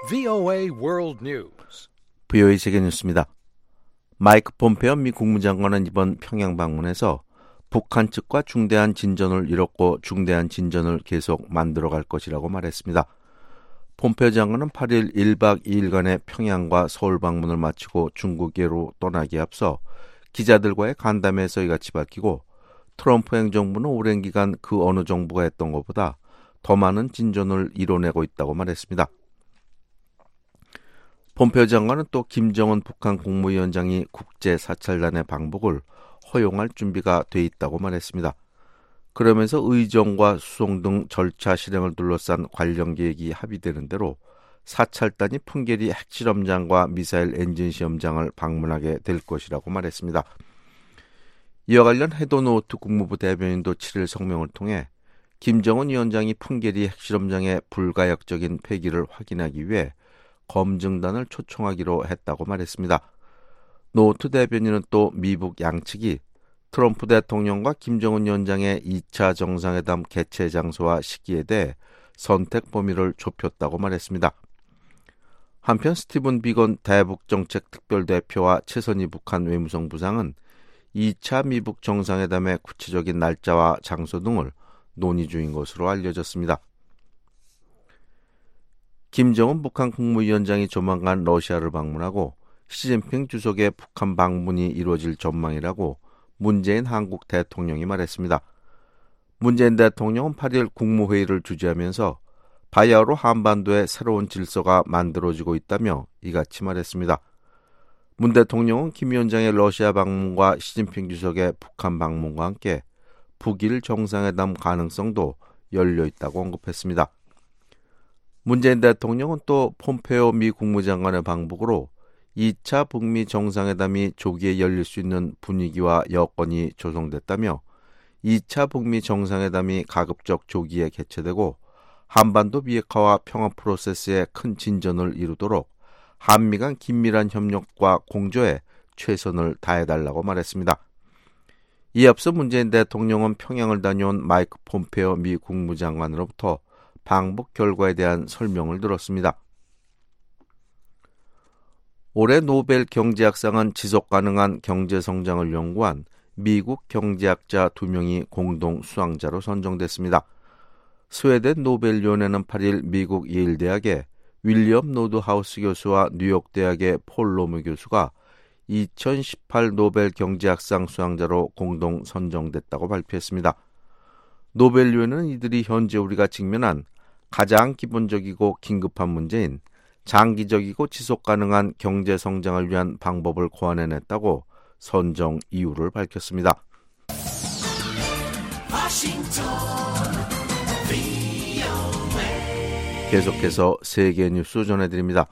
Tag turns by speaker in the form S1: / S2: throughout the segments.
S1: VOA World News.
S2: VOA 세계 뉴스입니다. 마이크 폼페오 미 국무장관은 이번 평양 방문에서 북한 측과 중대한 진전을 이뤘고 중대한 진전을 계속 만들어갈 것이라고 말했습니다. 폼페오 장관은 8일 1박 2일간의 평양과 서울 방문을 마치고 중국계로 떠나기에 앞서 기자들과의 간담회에서 이같이 밝히고 트럼프 행정부는 오랜 기간 그 어느 정부가 했던 것보다 더 많은 진전을 이뤄내고 있다고 말했습니다. 폼페오 장관은 또 김정은 북한 국무위원장이 국제사찰단의 방북을 허용할 준비가 돼 있다고 말했습니다. 그러면서 의정과 수송 등 절차 실행을 둘러싼 관련 계획이 합의되는 대로 사찰단이 풍계리 핵실험장과 미사일 엔진 시험장을 방문하게 될 것이라고 말했습니다. 이와 관련 해도노트 국무부 대변인도 7일 성명을 통해 김정은 위원장이 풍계리 핵실험장의 불가역적인 폐기를 확인하기 위해 검증단을 초청하기로 했다고 말했습니다. 노트 대변인은 또 미북 양측이 트럼프 대통령과 김정은 위원장의 2차 정상회담 개최 장소와 시기에 대해 선택 범위를 좁혔다고 말했습니다. 한편 스티븐 비건 대북정책 특별대표와 최선희 북한 외무성 부상은 2차 미북 정상회담의 구체적인 날짜와 장소 등을 논의 중인 것으로 알려졌습니다. 김정은 북한 국무위원장이 조만간 러시아를 방문하고 시진핑 주석의 북한 방문이 이루어질 전망이라고 문재인 한국 대통령이 말했습니다. 문재인 대통령은 8일 국무회의를 주재하면서 바야흐로 한반도에 새로운 질서가 만들어지고 있다며 이같이 말했습니다. 문 대통령은 김 위원장의 러시아 방문과 시진핑 주석의 북한 방문과 함께 북일 정상회담 가능성도 열려 있다고 언급했습니다. 문재인 대통령은 또 폼페오 미 국무장관의 방북으로 2차 북미 정상회담이 조기에 열릴 수 있는 분위기와 여건이 조성됐다며 2차 북미 정상회담이 가급적 조기에 개최되고 한반도 비핵화와 평화 프로세스에 큰 진전을 이루도록 한미 간 긴밀한 협력과 공조에 최선을 다해달라고 말했습니다. 이에 앞서 문재인 대통령은 평양을 다녀온 마이크 폼페오 미 국무장관으로부터 방북 결과에 대한 설명을 들었습니다. 올해 노벨 경제학상은 지속가능한 경제성장을 연구한 미국 경제학자 2명이 공동 수상자로 선정됐습니다. 스웨덴 노벨위원회는 8일 미국 예일대학의 윌리엄 노드하우스 교수와 뉴욕대학의 폴 로무 교수가 2018 노벨 경제학상 수상자로 공동 선정됐다고 발표했습니다. 노벨위원회는 이들이 현재 우리가 직면한 가장 기본적이고 긴급한 문제인 장기적이고 지속가능한 경제성장을 위한 방법을 고안해냈다고 선정 이유를 밝혔습니다. 계속해서 세계 뉴스 전해드립니다.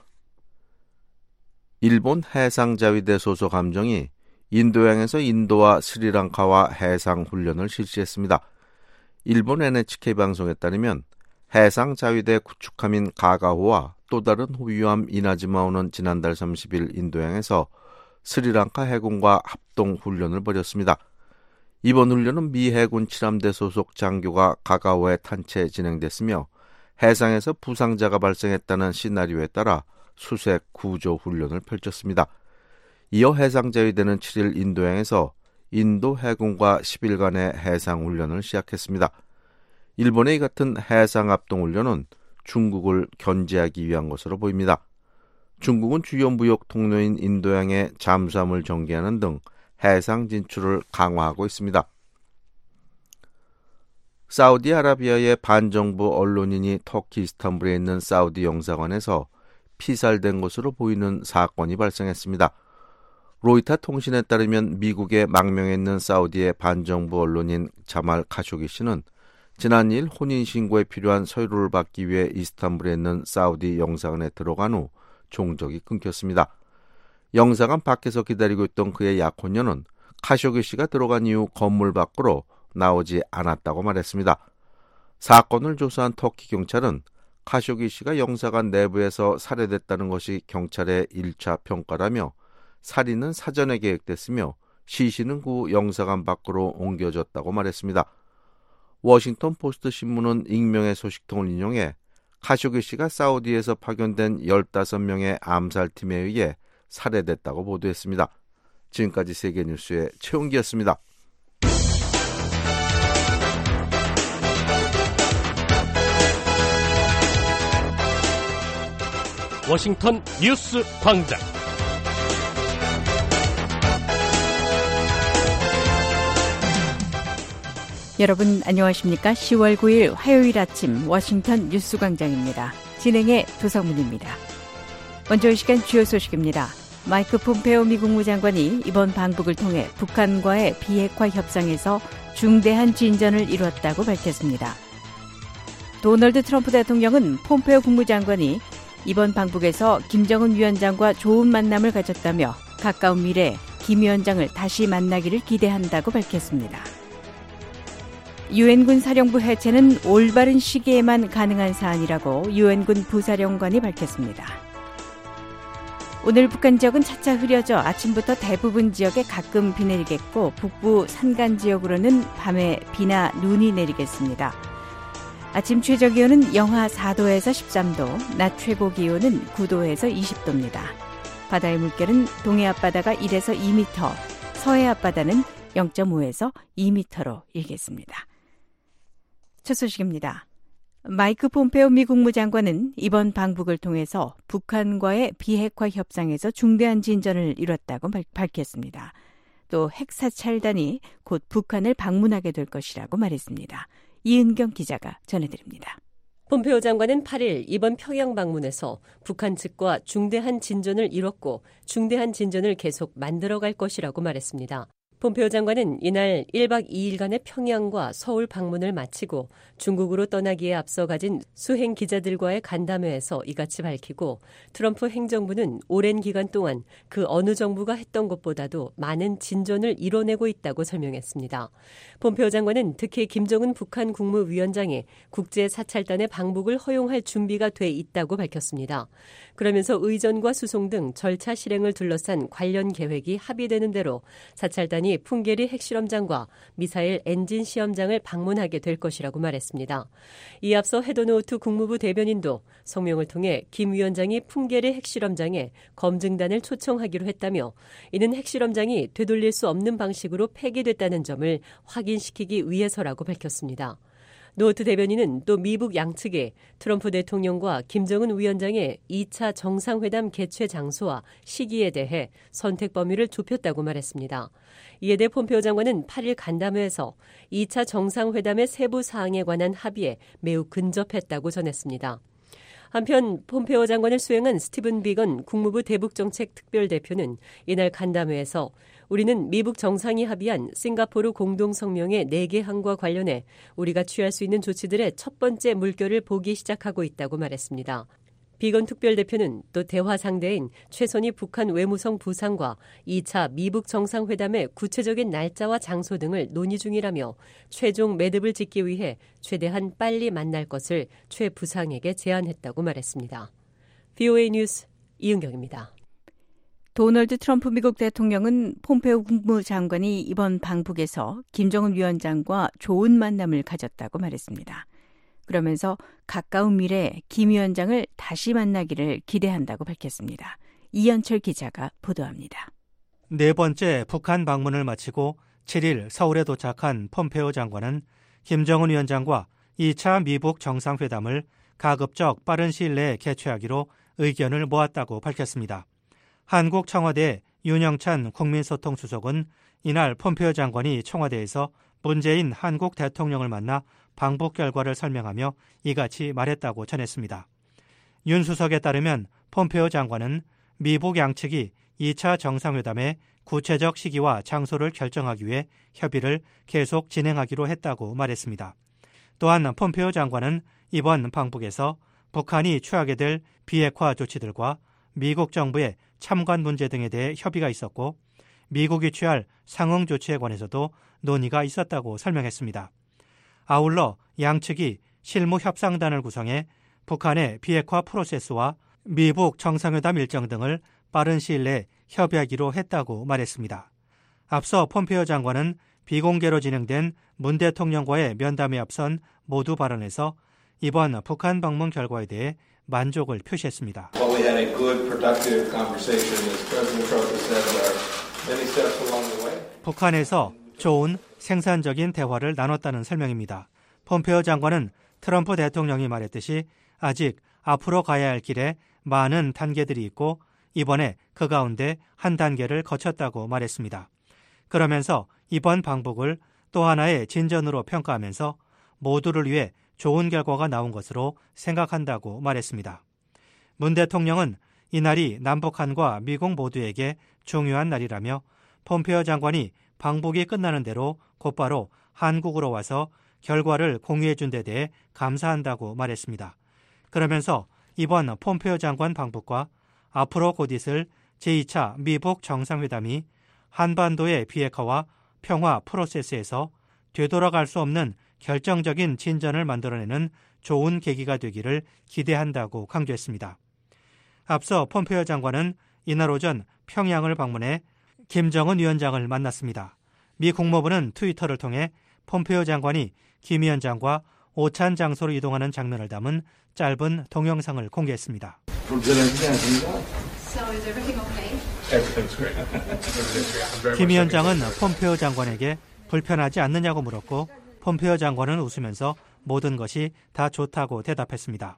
S2: 일본 해상자위대 소속 함정이 인도양에서 인도와 스리랑카와 해상훈련을 실시했습니다. 일본 NHK 방송에 따르면 해상자위대 구축함인 가가호와 또 다른 호위함 이나즈마호는 지난달 30일 인도양에서 스리랑카 해군과 합동훈련을 벌였습니다. 이번 훈련은 미 해군 7함대 소속 장교가 가가호에 탄채 진행됐으며 해상에서 부상자가 발생했다는 시나리오에 따라 수색 구조 훈련을 펼쳤습니다. 이어 해상자위대는 7일 인도양에서 인도 해군과 10일간의 해상훈련을 시작했습니다. 일본의 이 같은 해상합동훈련은 중국을 견제하기 위한 것으로 보입니다. 중국은 주요 무역 통로인 인도양에 잠수함을 전개하는 등 해상 진출을 강화하고 있습니다. 사우디아라비아의 반정부 언론인이 터키 이스탄불에 있는 사우디 영사관에서 피살된 것으로 보이는 사건이 발생했습니다. 로이터 통신에 따르면 미국에 망명해 있는 사우디의 반정부 언론인 자말 카쇼기 씨는 지난 2일 혼인신고에 필요한 서류를 받기 위해 이스탄불에 있는 사우디 영사관에 들어간 후 종적이 끊겼습니다. 영사관 밖에서 기다리고 있던 그의 약혼녀는 카쇼기 씨가 들어간 이후 건물 밖으로 나오지 않았다고 말했습니다. 사건을 조사한 터키 경찰은 카쇼기 씨가 영사관 내부에서 살해됐다는 것이 경찰의 1차 평가라며 살인은 사전에 계획됐으며 시신은 그 영사관 밖으로 옮겨졌다고 말했습니다. 워싱턴 포스트 신문은 익명의 소식통을 인용해 카쇼기씨가 사우디에서 파견된 15명의 암살팀에 의해 살해됐다고 보도했습니다. 지금까지 세계뉴스의 최웅기였습니다.
S1: 워싱턴 뉴스 광장.
S3: 여러분 안녕하십니까? 10월 9일 화요일 아침 워싱턴 뉴스 광장입니다. 진행의 도성문입니다. 먼저 이 시간 주요 소식입니다. 마이크 폼페오 미국 국무장관이 이번 방북을 통해 북한과의 비핵화 협상에서 중대한 진전을 이뤘다고 밝혔습니다. 도널드 트럼프 대통령은 폼페오 국무장관이 이번 방북에서 김정은 위원장과 좋은 만남을 가졌다며 가까운 미래에 김 위원장을 다시 만나기를 기대한다고 밝혔습니다. 유엔군 사령부 해체는 올바른 시기에만 가능한 사안이라고 유엔군 부사령관이 밝혔습니다. 오늘 북한 지역은 차차 흐려져 아침부터 대부분 지역에 가끔 비 내리겠고 북부 산간 지역으로는 밤에 비나 눈이 내리겠습니다. 아침 최저기온은 영하 4도에서 13도, 낮 최고 기온은 9도에서 20도입니다. 바다의 물결은 동해 앞바다가 1에서 2m, 서해 앞바다는 0.5에서 2m로 일겠습니다. 첫 소식입니다. 마이크 폼페오 미국 국무장관은 이번 방북을 통해서 북한과의 비핵화 협상에서 중대한 진전을 이뤘다고 밝혔습니다. 또 핵사찰단이 곧 북한을 방문하게 될 것이라고 말했습니다. 이은경 기자가 전해드립니다.
S4: 폼페오 장관은 8일 이번 평양 방문에서 북한 측과 중대한 진전을 이뤘고 중대한 진전을 계속 만들어갈 것이라고 말했습니다. 폼페오 장관은 이날 1박 2일간의 평양과 서울 방문을 마치고 중국으로 떠나기에 앞서 가진 수행 기자들과의 간담회에서 이같이 밝히고 트럼프 행정부는 오랜 기간 동안 그 어느 정부가 했던 것보다도 많은 진전을 이뤄내고 있다고 설명했습니다. 폼페오 장관은 특히 김정은 북한 국무위원장이 국제사찰단의 방북을 허용할 준비가 돼 있다고 밝혔습니다. 그러면서 의전과 수송 등 절차 실행을 둘러싼 관련 계획이 합의되는 대로 사찰단이 풍계리 핵실험장과 미사일 엔진 시험장을 방문하게 될 것이라고 말했습니다. 이에 앞서 헤더노우트 국무부 대변인도 성명을 통해 김 위원장이 풍계리 핵실험장에 검증단을 초청하기로 했다며 이는 핵실험장이 되돌릴 수 없는 방식으로 폐기됐다는 점을 확인시키기 위해서라고 밝혔습니다. 노우트 대변인은 또 미북 양측에 트럼프 대통령과 김정은 위원장의 2차 정상회담 개최 장소와 시기에 대해 선택 범위를 좁혔다고 말했습니다. 이에 대해 폼페오 장관은 8일 간담회에서 2차 정상회담의 세부 사항에 관한 합의에 매우 근접했다고 전했습니다. 한편 폼페오 장관을 수행한 스티븐 비건 국무부 대북정책 특별대표는 이날 간담회에서 우리는 미북 정상이 합의한 싱가포르 공동성명의 4개 항과 관련해 우리가 취할 수 있는 조치들의 첫 번째 물결을 보기 시작하고 있다고 말했습니다. 비건 특별대표는 또 대화 상대인 최선희 북한 외무성 부상과 2차 미북 정상회담의 구체적인 날짜와 장소 등을 논의 중이라며 최종 매듭을 짓기 위해 최대한 빨리 만날 것을 최 부상에게 제안했다고 말했습니다. VOA 뉴스 이은경입니다.
S3: 도널드 트럼프 미국 대통령은 폼페오 국무장관이 이번 방북에서 김정은 위원장과 좋은 만남을 가졌다고 말했습니다. 그러면서 가까운 미래에 김 위원장을 다시 만나기를 기대한다고 밝혔습니다. 이현철 기자가 보도합니다.
S5: 네 번째 북한 방문을 마치고 7일 서울에 도착한 폼페오 장관은 김정은 위원장과 2차 미북 정상회담을 가급적 빠른 시일 내에 개최하기로 의견을 모았다고 밝혔습니다. 한국 청와대 윤영찬 국민소통수석은 이날 폼페오 장관이 청와대에서 문재인 한국 대통령을 만나 방북 결과를 설명하며 이같이 말했다고 전했습니다. 윤 수석에 따르면 폼페오 장관은 미북 양측이 2차 정상회담의 구체적 시기와 장소를 결정하기 위해 협의를 계속 진행하기로 했다고 말했습니다. 또한 폼페오 장관은 이번 방북에서 북한이 취하게 될 비핵화 조치들과 미국 정부의 참관 문제 등에 대해 협의가 있었고 미국이 취할 상응 조치에 관해서도 논의가 있었다고 설명했습니다. 아울러 양측이 실무 협상단을 구성해 북한의 비핵화 프로세스와 미북 정상회담 일정 등을 빠른 시일 내에 협의하기로 했다고 말했습니다. 앞서 폼페오 장관은 비공개로 진행된 문 대통령과의 면담에 앞선 모두 발언에서 이번 북한 방문 결과에 대해 만족을 표시했습니다. 북한에서 좋은 생산적인 대화를 나눴다는 설명입니다. 폼페오 장관은 트럼프 대통령이 말했듯이 아직 앞으로 가야 할 길에 많은 단계들이 있고 이번에 그 가운데 한 단계를 거쳤다고 말했습니다. 그러면서 이번 방북을 또 하나의 진전으로 평가하면서 모두를 위해 좋은 결과가 나온 것으로 생각한다고 말했습니다. 문 대통령은 이날이 남북한과 미국 모두에게 중요한 날이라며 폼페오 장관이 방북이 끝나는 대로 곧바로 한국으로 와서 결과를 공유해 준 데 대해 감사한다고 말했습니다. 그러면서 이번 폼페오 장관 방북과 앞으로 곧 있을 제2차 미북 정상회담이 한반도의 비핵화와 평화 프로세스에서 되돌아갈 수 없는 결정적인 진전을 만들어내는 좋은 계기가 되기를 기대한다고 강조했습니다. 앞서 폼페오 장관은 이날 오전 평양을 방문해 김정은 위원장을 만났습니다. 미 국무부는 트위터를 통해 폼페오 장관이 김 위원장과 오찬 장소로 이동하는 장면을 담은 짧은 동영상을 공개했습니다. 김 위원장은 폼페오 장관에게 불편하지 않느냐고 물었고 폼페오 장관은 웃으면서 모든 것이 다 좋다고 대답했습니다.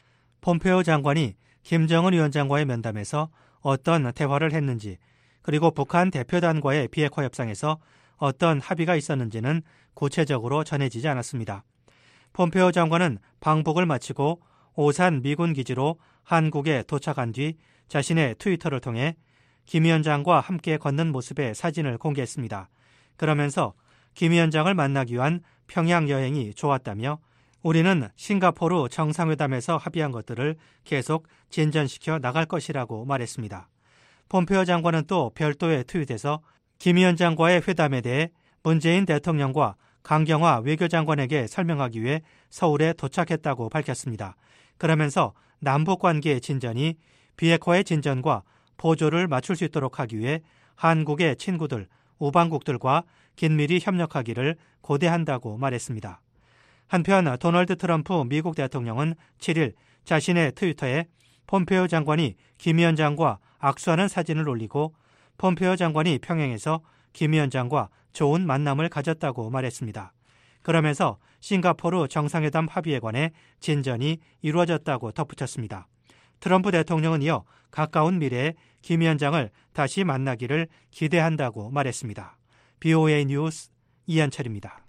S5: 폼페오 장관이 김정은 위원장과의 면담에서 어떤 대화를 했는지 그리고 북한 대표단과의 비핵화 협상에서 어떤 합의가 있었는지는 구체적으로 전해지지 않았습니다. 폼페오 장관은 방북을 마치고 오산 미군 기지로 한국에 도착한 뒤 자신의 트위터를 통해 김 위원장과 함께 걷는 모습의 사진을 공개했습니다. 그러면서 김 위원장을 만나기 위한 평양 여행이 좋았다며 우리는 싱가포르 정상회담에서 합의한 것들을 계속 진전시켜 나갈 것이라고 말했습니다. 폼페오 장관은 또 별도의 트윗에서 김 위원장과의 회담에 대해 문재인 대통령과 강경화 외교장관에게 설명하기 위해 서울에 도착했다고 밝혔습니다. 그러면서 남북관계의 진전이 비핵화의 진전과 보조를 맞출 수 있도록 하기 위해 한국의 친구들, 우방국들과 긴밀히 협력하기를 고대한다고 말했습니다. 한편 도널드 트럼프 미국 대통령은 7일 자신의 트위터에 폼페오 장관이 김 위원장과 악수하는 사진을 올리고 폼페오 장관이 평양에서 김 위원장과 좋은 만남을 가졌다고 말했습니다. 그러면서 싱가포르 정상회담 합의에 관해 진전이 이루어졌다고 덧붙였습니다. 트럼프 대통령은 이어 가까운 미래에 김 위원장을 다시 만나기를 기대한다고 말했습니다. BOA 뉴스 이한철입니다.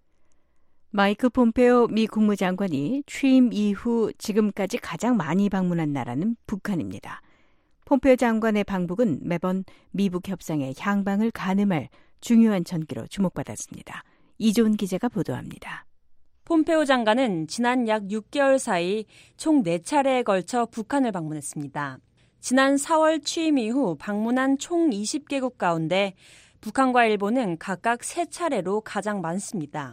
S3: 마이크 폼페오 미 국무장관이 취임 이후 지금까지 가장 많이 방문한 나라는 북한입니다. 폼페오 장관의 방북은 매번 미북 협상의 향방을 가늠할 중요한 전기로 주목받았습니다. 이조은 기자가 보도합니다.
S6: 폼페오 장관은 지난 약 6개월 사이 총 4차례에 걸쳐 북한을 방문했습니다. 지난 4월 취임 이후 방문한 총 20개국 가운데 북한과 일본은 각각 3차례로 가장 많습니다.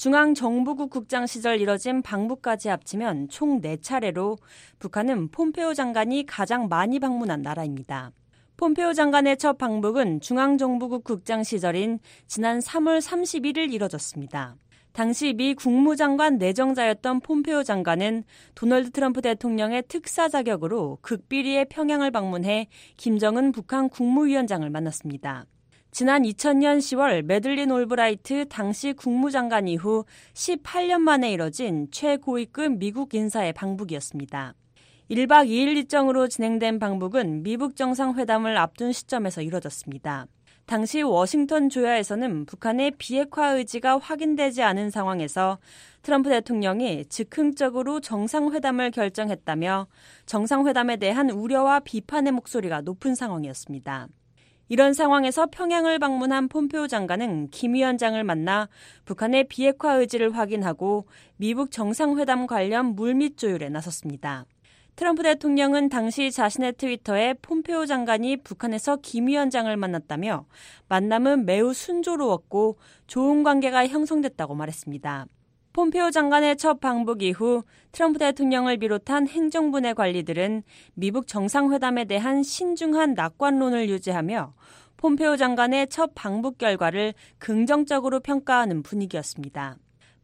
S6: 중앙정부국 국장 시절 이뤄진 방북까지 합치면 총 4차례로 북한은 폼페오 장관이 가장 많이 방문한 나라입니다. 폼페오 장관의 첫 방북은 중앙정부국 국장 시절인 지난 3월 31일 이뤄졌습니다. 당시 미 국무장관 내정자였던 폼페오 장관은 도널드 트럼프 대통령의 특사 자격으로 극비리의 평양을 방문해 김정은 북한 국무위원장을 만났습니다. 지난 2000년 10월 매들린 올브라이트 당시 국무장관 이후 18년 만에 이뤄진 최고위급 미국 인사의 방북이었습니다. 1박 2일 일정으로 진행된 방북은 미북 정상회담을 앞둔 시점에서 이뤄졌습니다. 당시 워싱턴 조야에서는 북한의 비핵화 의지가 확인되지 않은 상황에서 트럼프 대통령이 즉흥적으로 정상회담을 결정했다며 정상회담에 대한 우려와 비판의 목소리가 높은 상황이었습니다. 이런 상황에서 평양을 방문한 폼페오 장관은 김 위원장을 만나 북한의 비핵화 의지를 확인하고 미북 정상회담 관련 물밑 조율에 나섰습니다. 트럼프 대통령은 당시 자신의 트위터에 폼페오 장관이 북한에서 김 위원장을 만났다며 만남은 매우 순조로웠고 좋은 관계가 형성됐다고 말했습니다. 폼페오 장관의 첫 방북 이후 트럼프 대통령을 비롯한 행정부 내 관리들은 미북 정상회담에 대한 신중한 낙관론을 유지하며 폼페오 장관의 첫 방북 결과를 긍정적으로 평가하는 분위기였습니다.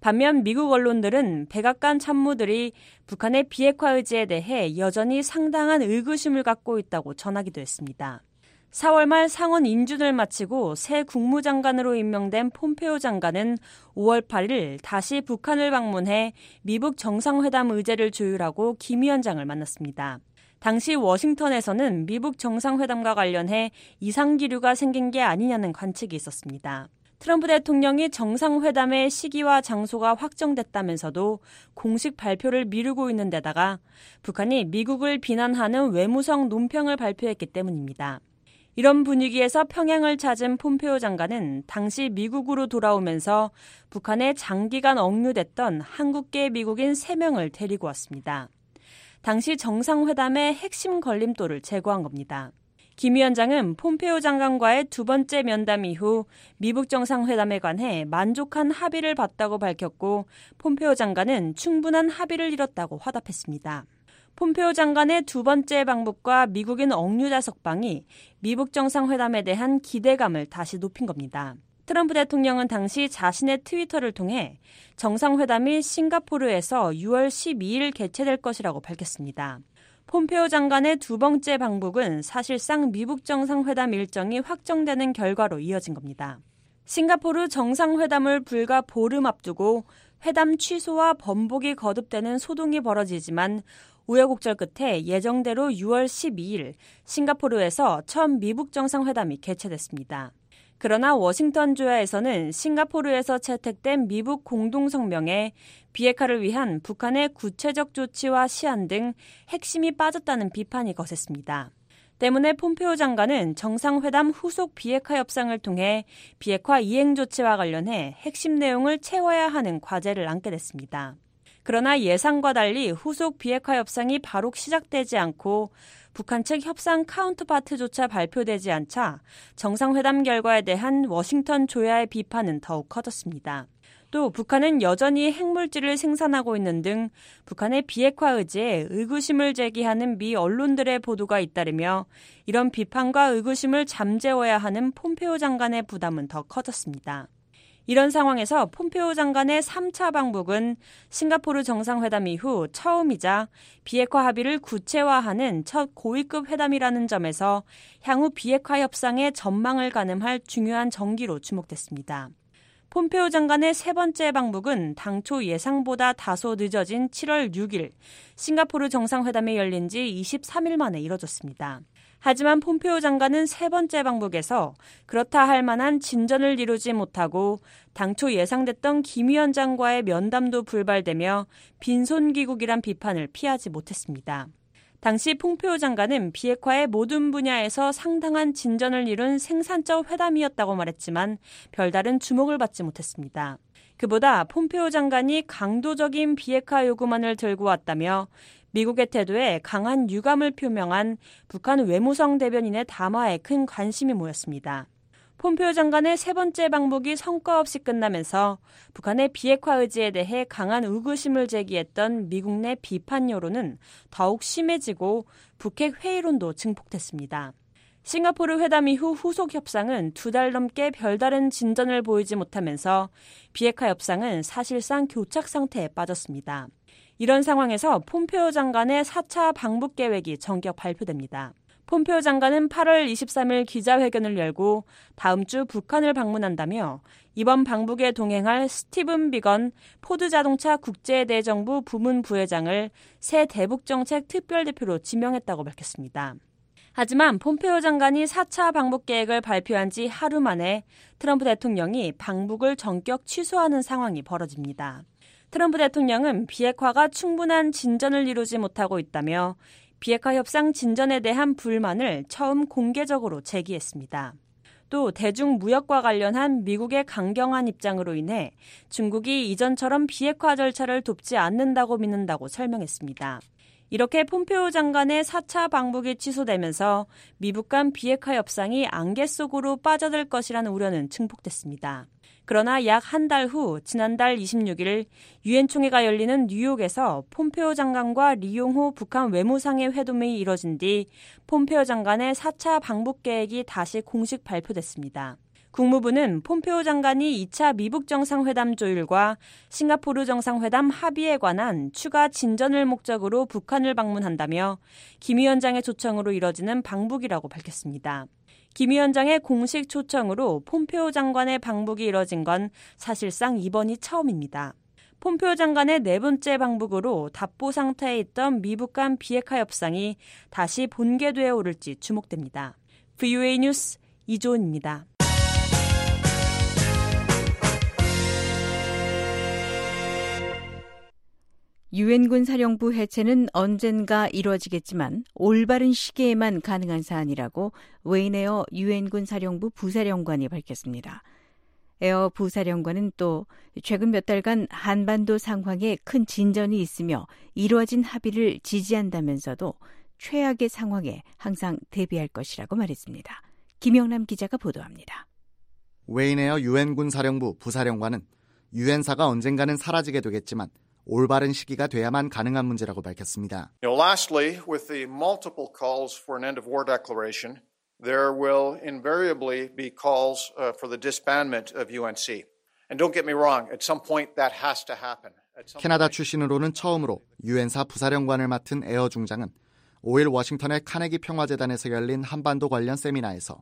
S6: 반면 미국 언론들은 백악관 참모들이 북한의 비핵화 의지에 대해 여전히 상당한 의구심을 갖고 있다고 전하기도 했습니다. 4월 말 상원 인준을 마치고 새 국무장관으로 임명된 폼페오 장관은 5월 8일 다시 북한을 방문해 미북 정상회담 의제를 조율하고 김 위원장을 만났습니다. 당시 워싱턴에서는 미북 정상회담과 관련해 이상기류가 생긴 게 아니냐는 관측이 있었습니다. 트럼프 대통령이 정상회담의 시기와 장소가 확정됐다면서도 공식 발표를 미루고 있는 데다가 북한이 미국을 비난하는 외무성 논평을 발표했기 때문입니다. 이런 분위기에서 평양을 찾은 폼페오 장관은 당시 미국으로 돌아오면서 북한에 장기간 억류됐던 한국계 미국인 3명을 데리고 왔습니다. 당시 정상회담의 핵심 걸림돌을 제거한 겁니다. 김 위원장은 폼페오 장관과의 2번째 면담 이후 미북 정상회담에 관해 만족한 합의를 봤다고 밝혔고 폼페오 장관은 충분한 합의를 이뤘다고 화답했습니다. 폼페오 장관의 2번째 방북과 미국인 억류자 석방이 미북 정상회담에 대한 기대감을 다시 높인 겁니다. 트럼프 대통령은 당시 자신의 트위터를 통해 정상회담이 싱가포르에서 6월 12일 개최될 것이라고 밝혔습니다. 폼페오 장관의 2번째 방북은 사실상 미북 정상회담 일정이 확정되는 결과로 이어진 겁니다. 싱가포르 정상회담을 불과 보름 앞두고 회담 취소와 번복이 거듭되는 소동이 벌어지지만 우여곡절 끝에 예정대로 6월 12일 싱가포르에서 처음 미북 정상회담이 개최됐습니다. 그러나 워싱턴 조야에서는 싱가포르에서 채택된 미북 공동성명에 비핵화를 위한 북한의 구체적 조치와 시한 등 핵심이 빠졌다는 비판이 거셌습니다. 때문에 폼페오 장관은 정상회담 후속 비핵화 협상을 통해 비핵화 이행 조치와 관련해 핵심 내용을 채워야 하는 과제를 안게 됐습니다. 그러나 예상과 달리 후속 비핵화 협상이 바로 시작되지 않고 북한 측 협상 카운터파트조차 발표되지 않자 정상회담 결과에 대한 워싱턴 조야의 비판은 더욱 커졌습니다. 또 북한은 여전히 핵물질을 생산하고 있는 등 북한의 비핵화 의지에 의구심을 제기하는 미 언론들의 보도가 잇따르며 이런 비판과 의구심을 잠재워야 하는 폼페오 장관의 부담은 더 커졌습니다. 이런 상황에서 폼페오 장관의 3차 방북은 싱가포르 정상회담 이후 처음이자 비핵화 합의를 구체화하는 첫 고위급 회담이라는 점에서 향후 비핵화 협상의 전망을 가늠할 중요한 전기로 주목됐습니다. 폼페오 장관의 3번째 방북은 당초 예상보다 다소 늦어진 7월 6일 싱가포르 정상회담이 열린 지 23일 만에 이뤄졌습니다. 하지만 폼페오 장관은 3번째 방북에서 그렇다 할 만한 진전을 이루지 못하고 당초 예상됐던 김 위원장과의 면담도 불발되며 빈손귀국이란 비판을 피하지 못했습니다. 당시 폼페오 장관은 비핵화의 모든 분야에서 상당한 진전을 이룬 생산적 회담이었다고 말했지만 별다른 주목을 받지 못했습니다. 그보다 폼페오 장관이 강도적인 비핵화 요구만을 들고 왔다며 미국의 태도에 강한 유감을 표명한 북한 외무성 대변인의 담화에 큰 관심이 모였습니다. 폼페오 장관의 3번째 방북이 성과 없이 끝나면서 북한의 비핵화 의지에 대해 강한 의구심을 제기했던 미국 내 비판 여론은 더욱 심해지고 북핵 회의론도 증폭됐습니다. 싱가포르 회담 이후 후속 협상은 2달 넘게 별다른 진전을 보이지 못하면서 비핵화 협상은 사실상 교착 상태에 빠졌습니다. 이런 상황에서 폼페오 장관의 4차 방북 계획이 전격 발표됩니다. 폼페오 장관은 8월 23일 기자회견을 열고 다음 주 북한을 방문한다며 이번 방북에 동행할 스티븐 비건 포드자동차 국제대정부 부문 부회장을 새 대북정책 특별대표로 지명했다고 밝혔습니다. 하지만 폼페오 장관이 4차 방북 계획을 발표한 지 하루 만에 트럼프 대통령이 방북을 전격 취소하는 상황이 벌어집니다. 트럼프 대통령은 비핵화가 충분한 진전을 이루지 못하고 있다며 비핵화 협상 진전에 대한 불만을 처음 공개적으로 제기했습니다. 또 대중무역과 관련한 미국의 강경한 입장으로 인해 중국이 이전처럼 비핵화 절차를 돕지 않는다고 믿는다고 설명했습니다. 이렇게 폼페오 장관의 4차 방북이 취소되면서 미북 간 비핵화 협상이 안개 속으로 빠져들 것이라는 우려는 증폭됐습니다. 그러나 약 한 달 후 지난달 26일 유엔 총회가 열리는 뉴욕에서 폼페오 장관과 리용호 북한 외무상의 회동이 이뤄진 뒤 폼페오 장관의 4차 방북 계획이 다시 공식 발표됐습니다. 국무부는 폼페오 장관이 2차 미북 정상회담 조율과 싱가포르 정상회담 합의에 관한 추가 진전을 목적으로 북한을 방문한다며 김 위원장의 초청으로 이뤄지는 방북이라고 밝혔습니다. 김 위원장의 공식 초청으로 폼페오 장관의 방북이 이뤄진 건 사실상 이번이 처음입니다. 폼페오 장관의 네 번째 방북으로 답보 상태에 있던 미북 간 비핵화 협상이 다시 본궤도에 오를지 주목됩니다. VOA 뉴스 이조은입니다.
S3: 유엔군 사령부 해체는 언젠가 이루어지겠지만 올바른 시기에만 가능한 사안이라고 웨이네어 유엔군 사령부 부사령관이 밝혔습니다. 에어 부사령관은 또 최근 몇 달간 한반도 상황에 큰 진전이 있으며 이루어진 합의를 지지한다면서도 최악의 상황에 항상 대비할 것이라고 말했습니다. 김영남 기자가 보도합니다.
S7: 웨이네어 유엔군 사령부 부사령관은 유엔사가 언젠가는 사라지게 되겠지만 올바른 시기가 돼야만 가능한 문제라고 밝혔습니다.
S8: Lastly, with the multiple calls for an end of war declaration, there will invariably be calls for the disbandment of UNC. And don't get me wrong, at some point that has to happen.
S7: 캐나다 출신으로는 처음으로 유엔사 부사령관을 맡은 에어 중장은 5일 워싱턴의 카네기 평화재단에서 열린 한반도 관련 세미나에서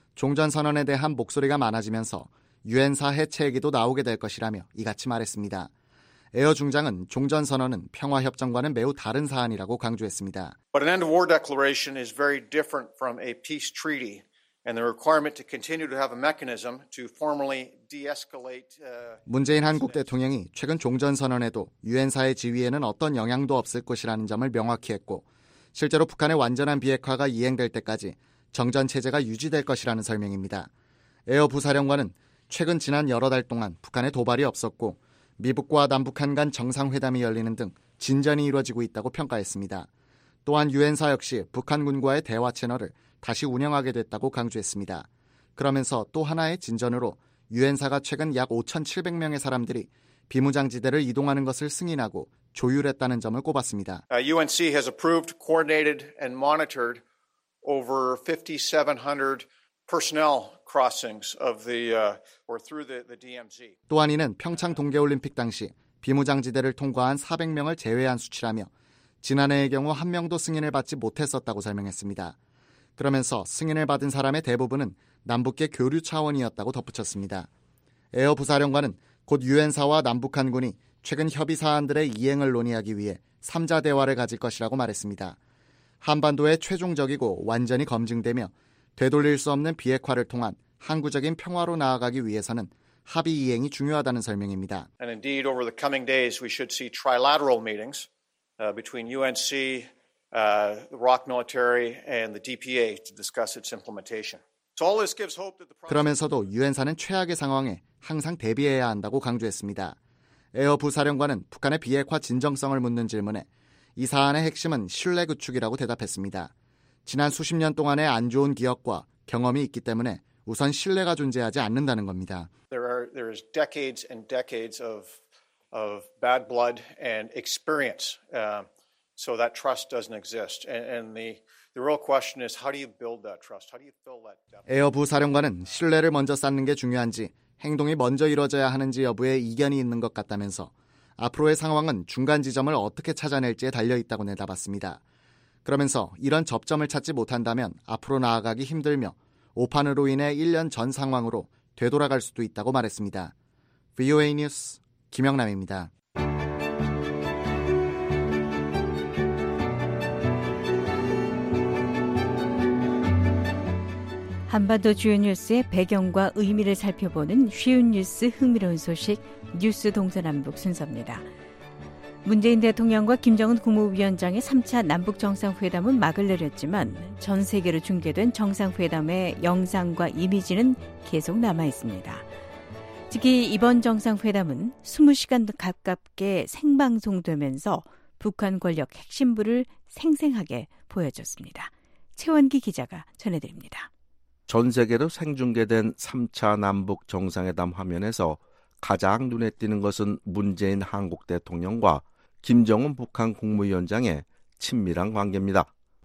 S7: 종전선언에 대한 목소리가 많아지면서 유엔사 해체 얘기도 나오게 될 것이라며 이같이 말했습니다. 에어 중장은 종전선언은 평화협정과는 매우 다른 사안이라고 강조했습니다.
S8: But an end of war declaration is very different from a peace treaty and the requirement to continue to have a mechanism to formally de-escalate.
S7: 문재인 한국 대통령이 최근 종전선언에도 유엔사의 지위에는 어떤 영향도 없을 것이라는 점을 명확히 했고 실제로 북한의 완전한 비핵화가 이행될 때까지 정전체제가 유지될 것이라는 설명입니다. 에어 부사령관은 최근 지난 여러 달 동안 북한에 도발이 없었고 미북과 남북한 간 정상회담이 열리는 등 진전이 이루어지고 있다고 평가했습니다. 또한 유엔사 역시 북한군과의 대화 채널을 다시 운영하게 됐다고 강조했습니다. 그러면서 또 하나의 진전으로 유엔사가 최근 약 5,700명의 사람들이 비무장지대를 이동하는 것을 승인하고 조율했다는 점을 꼽았습니다.
S8: UNC has approved, coordinated and monitored over 5,700 personnel crossings of the or through the DMZ.
S7: 또한 이는 평창 동계올림픽 당시 비무장지대를 통과한 400명을 제외한 수치라며 지난해의 경우 한 명도 승인을 받지 못했었다고 설명했습니다. 그러면서 승인을 받은 사람의 대부분은 남북계 교류 차원이었다고 덧붙였습니다. 에어 부사령관은 곧 유엔사와 남북한군이 최근 협의 사안들의 이행을 논의하기 위해 3자 대화를 가질 것이라고 말했습니다. 한반도의 최종적이고 완전히 검증되며 되돌릴 수 없는 비핵화를 통한 항구적인 평화로 나아가기 위해서는 합의 이행이 중요하다는 설명입니다.
S8: And indeed, over the coming days, we should see trilateral meetings between UNC, the ROK military, and the DPA to discuss its implementation. So all this gives hope that the
S7: 그러면서도 유엔사는 최악의 상황에 항상 대비해야 한다고 강조했습니다. 에어 부사령관은 북한의 비핵화 진정성을 묻는 질문에 이 사안의 핵심은 신뢰 구축이라고 대답했습니다. 지난 수십 년 동안의 안 좋은 기억과 경험이 있기 때문에 우선 신뢰가 존재하지 않는다는 겁니다.
S8: There is decades and decades of bad blood and experience, so that trust doesn't exist. And the real question is, how do you build that trust? How do you fill that depth?
S7: 에어 부사령관은 신뢰를 먼저 쌓는 게 중요한지 행동이 먼저 이루어져야 하는지 여부에 이견이 있는 것 같다면서 앞으로의 상황은 중간 지점을 어떻게 찾아낼지에 달려있다고 내다봤습니다. 그러면서 이런 접점을 찾지 못한다면 앞으로 나아가기 힘들며 오판으로 인해 1년 전 상황으로 되돌아갈 수도 있다고 말했습니다. VOA 뉴스 김영남입니다.
S3: 한반도 주요 뉴스의 배경과 의미를 살펴보는 쉬운 뉴스 흥미로운 소식 뉴스 동서남북 순서입니다. 문재인 대통령과 김정은 국무위원장의 3차 남북정상회담은 막을 내렸지만 전 세계로 중계된 정상회담의 영상과 이미지는 계속 남아있습니다. 특히 이번 정상회담은 20시간 가깝게 생방송되면서 북한 권력 핵심부를 생생하게 보여줬습니다. 최원기 기자가 전해드립니다.
S2: 전 세계로 생중계된 3차 남북 정상회담 화면에서 가장 눈에 띄는 것은 문재인 한국 대통령과 김정은 북한 국무위원장의 친밀한 관계입니다.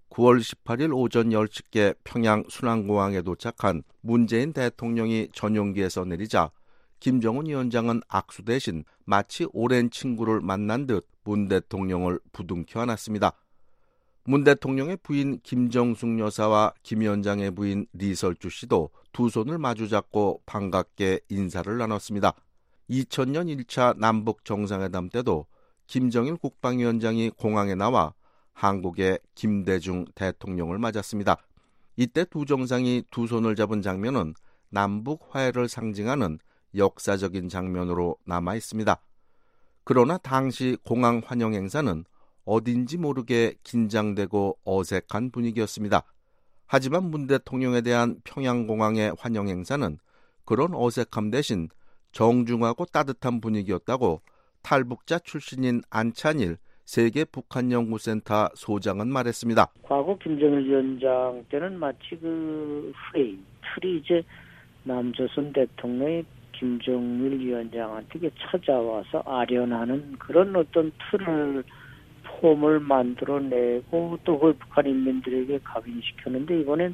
S2: 9월 18일 오전 10시께 평양 순안공항에 도착한 문재인 대통령이 전용기에서 내리자 김정은 위원장은 악수 대신 마치 오랜 친구를 만난 듯 문 대통령을 부둥켜 안았습니다. 문 대통령의 부인 김정숙 여사와 김 위원장의 부인 리설주 씨도 두 손을 마주잡고 반갑게 인사를 나눴습니다. 2000년 1차 남북 정상회담 때도 김정일 국방위원장이 공항에 나와 한국의 김대중 대통령을 맞았습니다. 이때 두 정상이 두 손을 잡은 장면은 남북 화해를 상징하는 역사적인 장면으로 남아 있습니다. 그러나 당시 공항 환영 행사는 어딘지 모르게 긴장되고 어색한 분위기였습니다. 하지만 문 대통령에 대한 평양공항의 환영 행사는 그런 어색함 대신 정중하고 따뜻한 분위기였다고 탈북자 출신인 안찬일 세계 북한연구센터 소장은 말했습니다.
S9: 과거 김정일 위원장 때는 마치 그 프레임, 틀이 이제 남조선 대통령이 김정일 위원장한테 찾아와서 아련하는 그런 어떤 틀을 폼을 만들어내고 또 그걸 북한 인민들에게 각인시켰는데 이번엔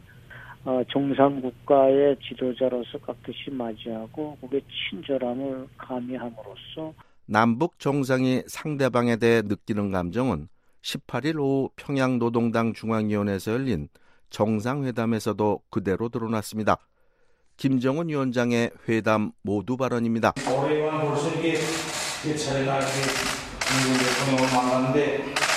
S9: 정상국가의 지도자로서 깍듯이 맞이하고 그게 친절함을 가미함으로써
S2: 남북 정상이 상대방에 대해 느끼는 감정은 18일 오후 평양노동당 중앙위원회에서 열린 정상회담에서도 그대로 드러났습니다. 김정은 위원장의 회담 모두 발언입니다.
S10: 올해만 벌써 이게 차례나 김정은 대통령을 만났는데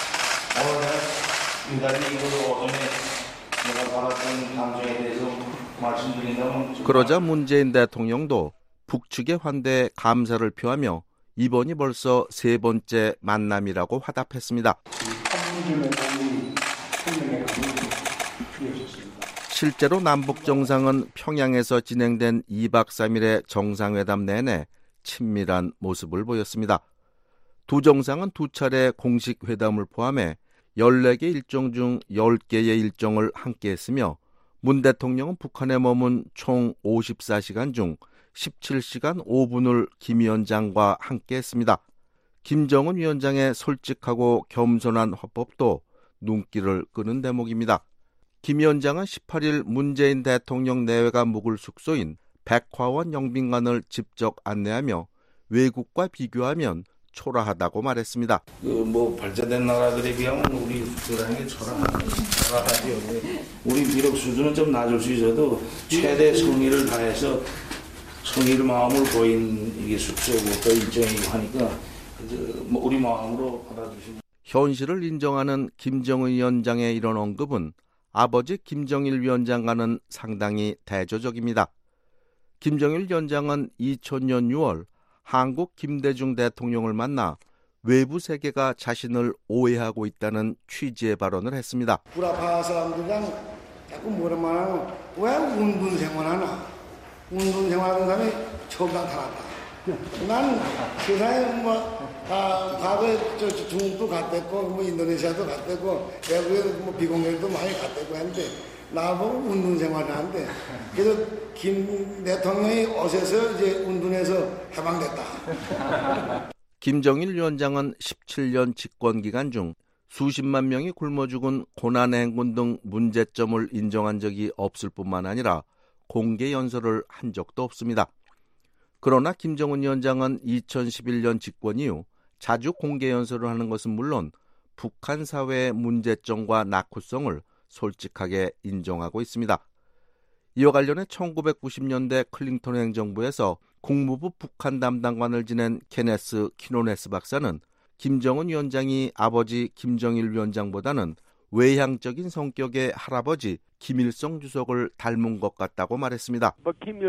S10: 오늘 유달리 이걸 오전에 내가 받았던 감정에 대해서 말씀드린다면
S2: 그러자 문재인 대통령도 북측의 환대에 감사를 표하며 이번이 벌써 세 번째 만남이라고 화답했습니다. 실제로 남북 정상은 평양에서 진행된 2박 3일의 정상회담 내내 친밀한 모습을 보였습니다. 두 정상은 두 차례 공식 회담을 포함해 14개 일정 중 10개의 일정을 함께 했으며 문 대통령은 북한에 머문 총 54시간 중 17시간 5분을 김 위원장과 함께 했습니다. 김정은 위원장의 솔직하고 겸손한 화법도 눈길을 끄는 대목입니다. 김 위원장은 18일 문재인 대통령 내외가 묵을 숙소인 백화원 영빈관을 직접 안내하며 외국과 비교하면 초라하다고 말했습니다.
S10: 발전된 나라들에 비하면 우리 국가라는 게 초라하죠. 우리 비록 수준은 좀 낮을 수 있어도 최대 성의를 다해서 성의를 마음을 보인 이게 숙소고 또 일정이고 하니까 우리 마음으로 받아주시면.
S2: 현실을 인정하는 김정은 위원장의 이런 언급은 아버지 김정일 위원장과는 상당히 대조적입니다. 김정일 위원장은 2000년 6월 한국 김대중 대통령을 만나 외부 세계가 자신을 오해하고 있다는 취지의 발언을 했습니다.
S11: 불아파 사람들이랑 자꾸 뭐라 말하면 왜 운동 생활하나? 운동 생활하는 사람이 처음 나타났다. 난 세상에 과거에 중국도 갔댔고 인도네시아도 갔댔고 외국에 비공개도 많이 갔댔고 했는데 나보고 운동 생활을 하는데 그래서 김 대통령이 어세서 이제 운동에서 해방됐다.
S2: 김정일 위원장은 17년 집권 기간 중 수십만 명이 굶어 죽은 고난의 행군 등 문제점을 인정한 적이 없을 뿐만 아니라 공개 연설을 한 적도 없습니다. 그러나 김정은 위원장은 2011년 집권 이후 자주 공개 연설을 하는 것은 물론 북한 사회의 문제점과 낙후성을 솔직하게 인정하고 있습니다. 이와 관련해 1990년대 클린턴 행정부에서 국무부 북한 담당관을 지낸 케네스 키노네스 박사는 김정은 위원장이 아버지 김정일 위원장보다는 외향적인 성격의 할아버지 김일성 주석을 닮은 것 같다고 말했습니다.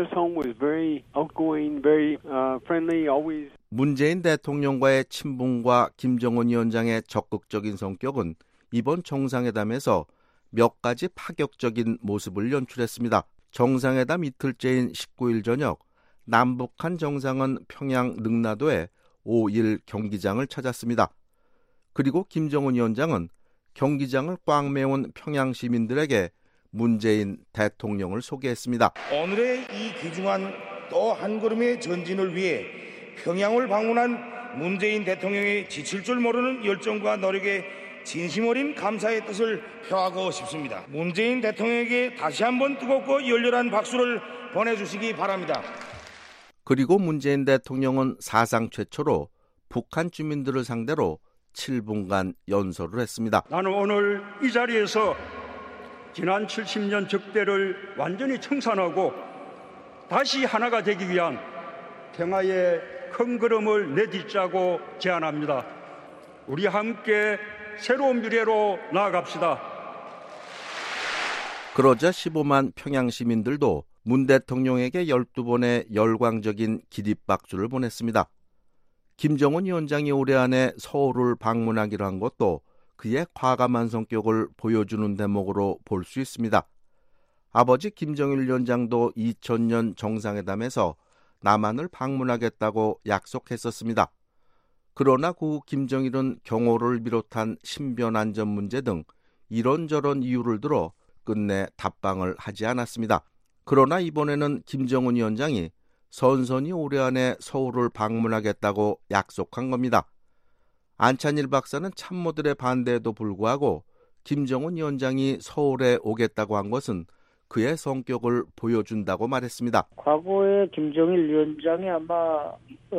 S2: 문재인 대통령과의 친분과 김정은 위원장의 적극적인 성격은 이번 정상회담에서 몇 가지 파격적인 모습을 연출했습니다. 정상회담 이틀째인 19일 저녁 남북한 정상은 평양 능라도의 5.1 경기장을 찾았습니다. 그리고 김정은 위원장은 경기장을 꽉 메운 평양 시민들에게 문재인 대통령을 소개했습니다.
S12: 오늘의 이 귀중한 또 한 걸음의 전진을 위해 평양을 방문한 문재인 대통령의 지칠 줄 모르는 열정과 노력에 진심 어린 감사의 뜻을 표하고 싶습니다. 문재인 대통령에게 다시 한번 뜨겁고 열렬한 박수를 보내주시기 바랍니다.
S2: 그리고 문재인 대통령은 사상 최초로 북한 주민들을 상대로 7분간 연설을 했습니다.
S13: 나는 오늘 이 자리에서 지난 70년 적대를 완전히 청산하고 다시 하나가 되기 위한 평화의 큰 걸음을 내딛자고 제안합니다. 우리 함께 새로운 미래로 나아갑시다.
S2: 그러자 15만 평양 시민들도 문 대통령에게 12번의 열광적인 기립박수를 보냈습니다. 김정은 위원장이 올해 안에 서울을 방문하기로 한 것도 그의 과감한 성격을 보여주는 대목으로 볼 수 있습니다. 아버지 김정일 위원장도 2000년 정상회담에서 남한을 방문하겠다고 약속했었습니다. 그러나 그 김정일은 경호를 비롯한 신변 안전 문제 등 이런저런 이유를 들어 끝내 답방을 하지 않았습니다. 그러나 이번에는 김정은 위원장이 선선히 올해 안에 서울을 방문하겠다고 약속한 겁니다. 안찬일 박사는 참모들의 반대에도 불구하고 김정은 위원장이 서울에 오겠다고 한 것은 그의 성격을 보여준다고 말했습니다.
S9: 과거에 김정일 위원장이 아마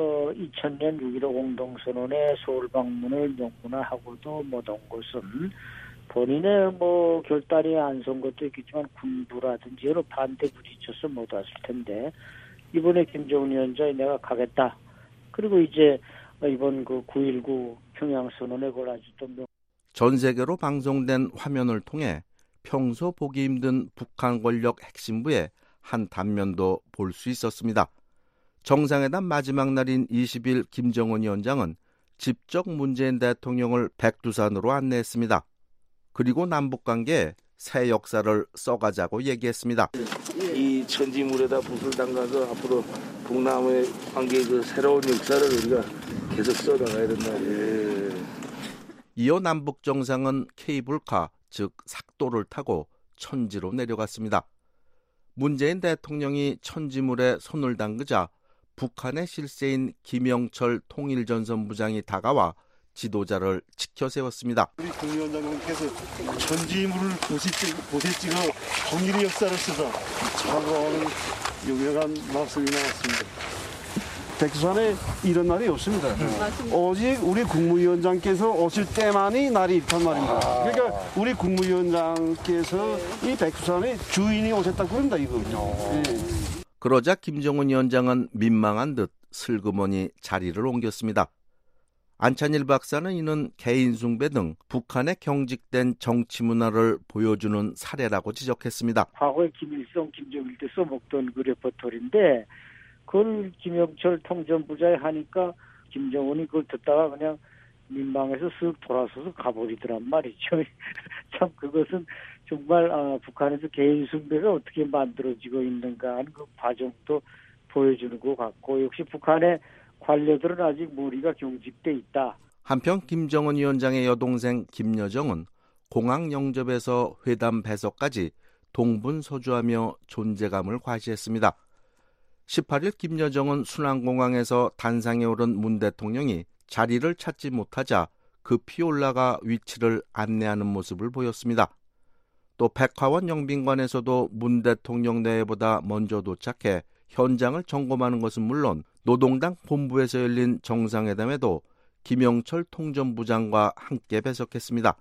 S9: 2000년 6.15 공동선언에 서울 방문을 명문화하고도 못 온 것은 본인의 결단이 안 선 것도 있겠지만 군부라든지 여러 반대 부딪혀서 못 왔을 텐데 이번에 김정은 위원장이 내가 가겠다. 그리고 이제 이번 그 9.19 평양선언에 그걸 아주 또
S2: 전 세계로 방송된 화면을 통해 평소 보기 힘든 북한 권력 핵심부의 한 단면도 볼 수 있었습니다. 정상회담 마지막 날인 20일 김정은 위원장은 직접 문재인 대통령을 백두산으로 안내했습니다. 그리고 남북관계에 새 역사를 써가자고 얘기했습니다.
S10: 이 천지물에다 붓을 담가서 앞으로 북남의 관계의 그 새로운 역사를 우리가 계속 써나가야 된다.
S2: 이어 남북 정상은 케이블카, 즉 삭도를 타고 천지로 내려갔습니다. 문재인 대통령이 천지물에 손을 담그자 북한의 실세인 김영철 통일전선부장이 다가와 지도자를 지켜 세웠습니다.
S14: 우리 국무위원장님께서 천지물을 곳에 찍어 통일의 역사를 쓰자 자고하는 유명한 말씀이 나왔습니다. 백두산에 이런 날이 없습니다. 오직 우리 국무위원장께서 오실 때만이 날이 있단 말입니다. 그러니까 우리 국무위원장께서 이 백두산의 주인이 오셨다고 그런다 이거죠.
S2: 그러자 김정은 위원장은 민망한 듯 슬그머니 자리를 옮겼습니다. 안찬일 박사는 이는 개인 숭배 등 북한의 경직된 정치 문화를 보여주는 사례라고 지적했습니다.
S9: 과거에 김일성, 김정일 때 써먹던 그 레퍼토리인데 그걸 김영철 통전부장이 하니까 김정은이 그걸 듣다가 그냥 민망해서 쓱 돌아서서 가버리더란 말이죠. 참 그것은 정말 북한에서 개인 숭배가 어떻게 만들어지고 있는가 하는 그 과정도 보여주는 것 같고 역시 북한의 관료들은 아직 머리가 경직돼 있다.
S2: 한편 김정은 위원장의 여동생 김여정은 공항 영접에서 회담 배석까지 동분서주하며 존재감을 과시했습니다. 18일 김여정은 순안공항에서 단상에 오른 문 대통령이 자리를 찾지 못하자 급히 올라가 위치를 안내하는 모습을 보였습니다. 또 백화원 영빈관에서도 문 대통령 내외보다 먼저 도착해 현장을 점검하는 것은 물론 노동당 본부에서 열린 정상회담에도 김영철 통전부장과 함께 배석했습니다.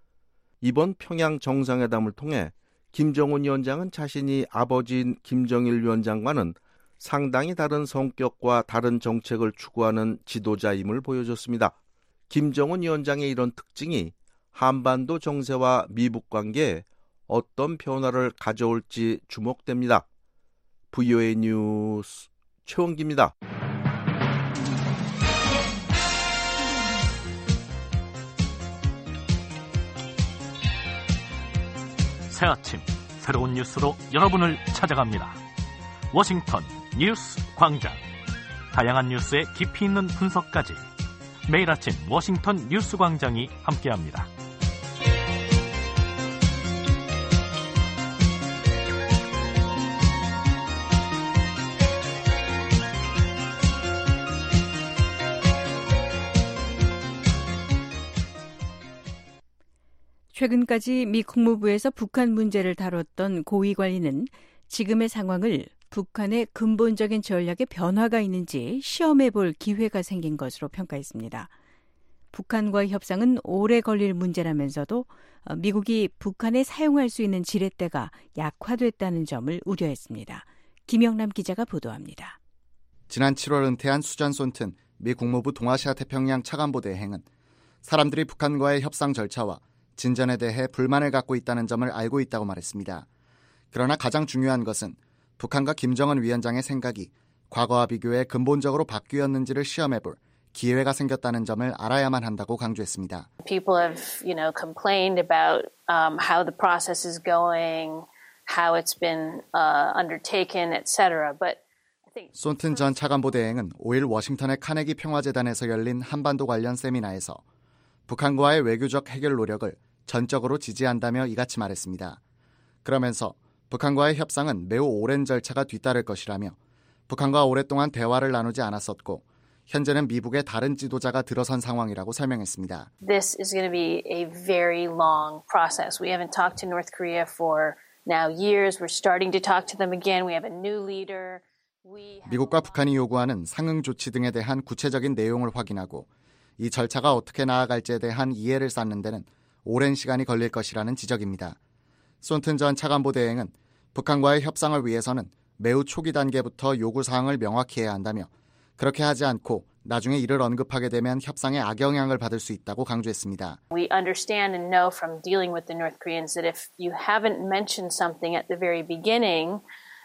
S2: 이번 평양 정상회담을 통해 김정은 위원장은 자신이 아버지인 김정일 위원장과는 상당히 다른 성격과 다른 정책을 추구하는 지도자임을 보여줬습니다. 김정은 위원장의 이런 특징이 한반도 정세와 미북 관계에 어떤 변화를 가져올지 주목됩니다. VOA 뉴스 최원기입니다.
S1: 새 아침 새로운 뉴스로 여러분을 찾아갑니다. 워싱턴 뉴스 광장. 다양한 뉴스의 깊이 있는 분석까지 매일 아침 워싱턴 뉴스 광장이 함께합니다.
S3: 최근까지 미 국무부에서 북한 문제를 다뤘던 고위 관리는 지금의 상황을 북한의 근본적인 전략에 변화가 있는지 시험해 볼 기회가 생긴 것으로 평가했습니다. 북한과의 협상은 오래 걸릴 문제라면서도 미국이 북한에 사용할 수 있는 지렛대가 약화됐다는 점을 우려했습니다. 김영남 기자가 보도합니다.
S7: 지난 7월 은퇴한 수잔 손튼 미 국무부 동아시아 태평양 차관보 대행은 사람들이 북한과의 협상 절차와 진전에 대해 불만을 갖고 있다는 점을 알고 있다고 말했습니다. 그러나 가장 중요한 것은 북한과 김정은 위원장의 생각이 과거와 비교해 근본적으로 바뀌었는지를 시험해볼 기회가 생겼다는 점을 알아야만 한다고 강조했습니다.
S15: People have, complained about how the process is going, how it's been undertaken, etc. But
S7: 손튼 전 차관보 대행은 5일 워싱턴의 카네기 평화재단에서 열린 한반도 관련 세미나에서 북한과의 외교적 해결 노력을 전적으로 지지한다며 이같이 말했습니다. 그러면서 북한과의 협상은 매우 오랜 절차가 뒤따를 것이라며 북한과 오랫동안 대화를 나누지 않았었고 현재는 미국의 다른 지도자가 들어선 상황이라고 설명했습니다.
S15: This is going to be a very long process. We haven't talked to North Korea for now years. We're starting to talk to them again. We have a new leader.
S7: 미국과 북한이 요구하는 상응 조치 등에 대한 구체적인 내용을 확인하고 이 절차가 어떻게 나아갈지에 대한 이해를 쌓는 데는 오랜 시간이 걸릴 것이라는 지적입니다. 손튼 전 차관보 대행은 북한과의 협상을 위해서는 매우 초기 단계부터 요구사항을 명확히 해야 한다며 그렇게 하지 않고 나중에 이를 언급하게 되면 협상에 악영향을 받을 수 있다고 강조했습니다.
S15: We understand and know from dealing with the North Koreans that if you haven't mentioned something at the very beginning,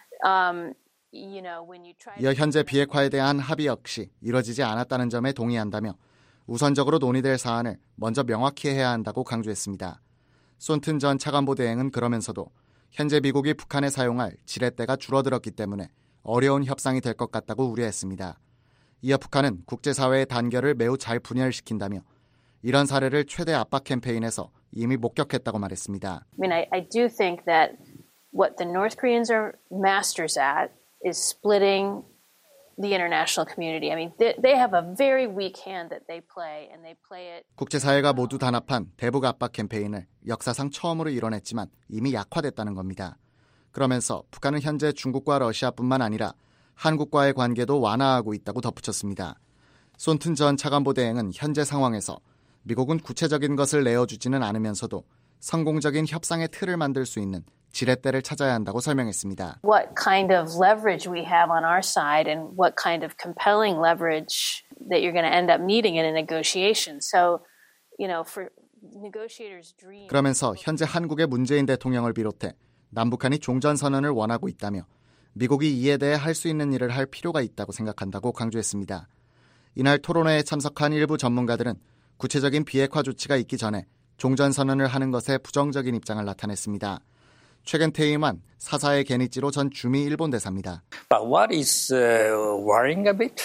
S7: 이어 현재 비핵화에 대한 합의 역시 이뤄지지 않았다는 점에 동의한다며 우선적으로 논의될 사안을 먼저 명확히 해야 한다고 강조했습니다. 손튼 전 차관보 대행은 그러면서도 현재 미국이 북한에 사용할 지렛대가 줄어들었기 때문에 어려운 협상이 될 것 같다고 우려했습니다. 이어 북한은 국제사회의 단결을 매우 잘 분열시킨다며 이런 사례를 최대 압박 캠페인에서 이미 목격했다고 말했습니다.
S15: I do think that what the North Koreans are masters at is splitting the international community. They have a very weak hand that they play, and they play it.
S7: 국제사회가 모두 단합한 대북 압박 캠페인을 역사상 처음으로 이뤄냈지만 이미 약화됐다는 겁니다. 그러면서 북한은 현재 중국과 러시아뿐만 아니라 한국과의 관계도 완화하고 있다고 덧붙였습니다. 손튼 전 차관보 대행은 현재 상황에서 미국은 구체적인 것을 내어주지는 않으면서도 성공적인 협상의 틀을 만들 수 있는 지렛대를 찾아야 한다고 설명했습니다.
S15: What kind of leverage we have on our side and what kind of compelling leverage that you're going to end up needing in a negotiation. So, for negotiators' dream.
S7: 그러면서 현재 한국의 문재인 대통령을 비롯해 남북한이 종전선언을 원하고 있다며 미국이 이에 대해 할 수 있는 일을 할 필요가 있다고 생각한다고 강조했습니다. 이날 토론회에 참석한 일부 전문가들은 구체적인 비핵화 조치가 있기 전에 종전선언을 하는 것에 부정적인 입장을 나타냈습니다. 최근 퇴임한 사사의 게니치로 전 주미 일본 대사입니다.
S16: But what is worrying a bit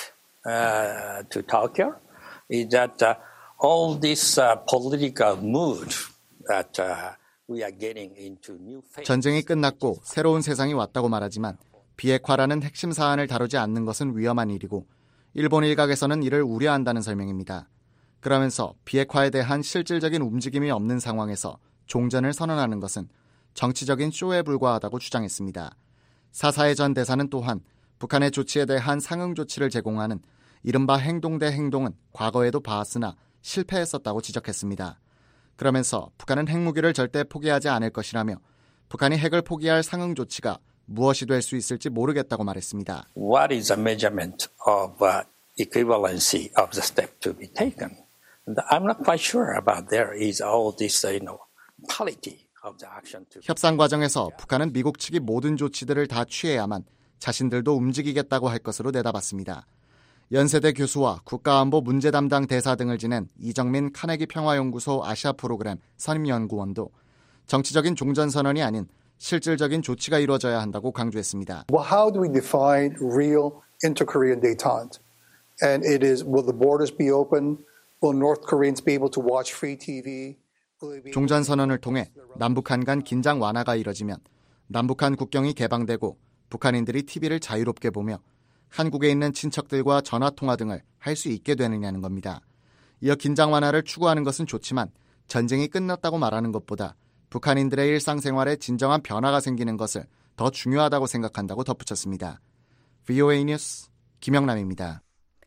S16: to Tokyo is that all this political mood that we are getting into new phase.
S7: 전쟁이 끝났고 새로운 세상이 왔다고 말하지만 비핵화라는 핵심 사안을 다루지 않는 것은 위험한 일이고 일본 일각에서는 이를 우려한다는 설명입니다. 그러면서 비핵화에 대한 실질적인 움직임이 없는 상황에서 종전을 선언하는 것은 정치적인 쇼에 불과하다고 주장했습니다. 사사의 전 대사는 또한 북한의 조치에 대한 상응 조치를 제공하는 이른바 행동 대 행동은 과거에도 봐왔으나 실패했었다고 지적했습니다. 그러면서 북한은 핵무기를 절대 포기하지 않을 것이라며 북한이 핵을 포기할 상응 조치가 무엇이 될 수 있을지 모르겠다고 말했습니다.
S16: What is a measurement of equivalency of the step to be taken? I'm not quite sure about there is all this, quality.
S7: 협상 과정에서 북한은 미국 측이 모든 조치들을 다 취해야만 자신들도 움직이겠다고 할 것으로 내다봤습니다. 연세대 교수와 국가안보 문제 담당 대사 등을 지낸 이정민 카네기 평화연구소 아시아 프로그램 선임연구원도 정치적인 종전선언이 아닌 실질적인 조치가 이루어져야 한다고 강조했습니다.
S17: Well, how do we define real inter-Korean détente? And it is, will the borders be open? Will North Koreans be able to watch free TV?
S7: 종전선언을 통해 남북한 간 긴장 완화가 이뤄지면 남북한 국경이 개방되고 북한인들이 TV를 자유롭게 보며 한국에 있는 친척들과 전화통화 등을 할 수 있게 되느냐는 겁니다. 이어 긴장 완화를 추구하는 것은 좋지만 전쟁이 끝났다고 말하는 것보다 북한인들의 일상생활에 진정한 변화가 생기는 것을 더 중요하다고 생각한다고 덧붙였습니다. VOA 뉴스 김영남입니다.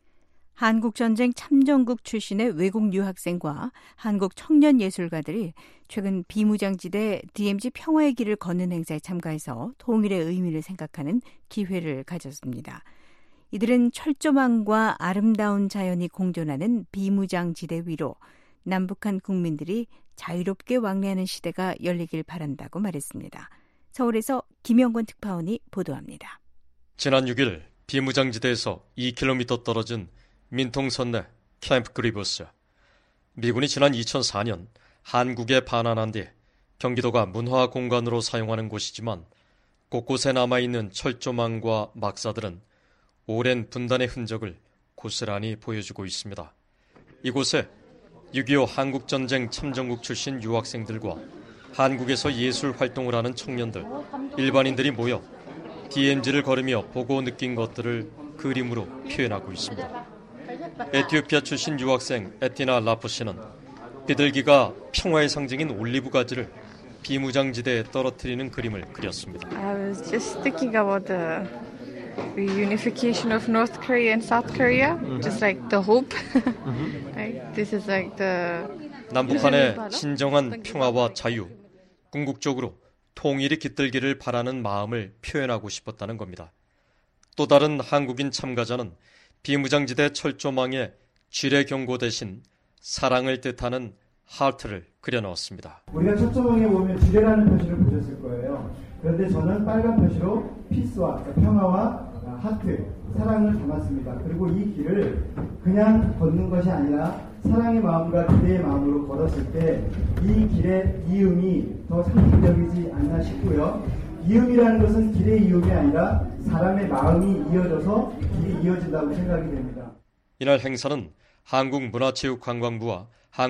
S3: 한국전쟁 참전국 출신의 외국 유학생과 한국 청년 예술가들이 최근 비무장지대 DMZ 평화의 길을 걷는 행사에 참가해서 통일의 의미를 생각하는 기회를 가졌습니다. 이들은 철조망과 아름다운 자연이 공존하는 비무장지대 위로 남북한 국민들이 자유롭게 왕래하는 시대가 열리길 바란다고 말했습니다. 서울에서 김영권 특파원이 보도합니다.
S18: 지난 6일 비무장지대에서 2km 떨어진 민통선 내 캠프 그리브스. 미군이 지난 2004년 한국에 반환한 뒤 경기도가 문화 공간으로 사용하는 곳이지만 곳곳에 남아있는 철조망과 막사들은 오랜 분단의 흔적을 고스란히 보여주고 있습니다. 이곳에 6.25 한국전쟁 참전국 출신 유학생들과 한국에서 예술 활동을 하는 청년들, 일반인들이 모여 DMZ를 걸으며 보고 느낀 것들을 그림으로 표현하고 있습니다. 에티오피아 출신 유학생 에티나 라포 씨는 비둘기가 평화의 상징인 올리브 가지를 비무장지대에 떨어뜨리는 그림을 그렸습니다.
S19: I was just thinking about the reunification of North Korea and South Korea, just like the hope. Like this is like the
S18: 남북한의 진정한 평화와 자유, 궁극적으로 통일이 깃들기를 바라는 마음을 표현하고 싶었다는 겁니다. 또 다른 한국인 참가자는 비무장지대 철조망에 쥐레 경고 대신 사랑을 뜻하는 하트를 그려넣었습니다.
S20: 우리가 철조망에 보면 쥐레라는 표시를 보셨을 거예요. 그런데 저는 빨간 표시로 피스와 평화와 하트, 사랑을 담았습니다. 그리고 이 길을 그냥 걷는 것이 아니라 사랑의 마음과 기대의 마음으로 걸었을 때 이 길의 이음이 더 상징적이지 않나 싶고요. 이음이라는 것은 길의 이음이 아니라 사람의 마음이 이어져서 길이 이어진다고 생각이 됩니다.
S18: 이날 행사는 한국문화체육관광부와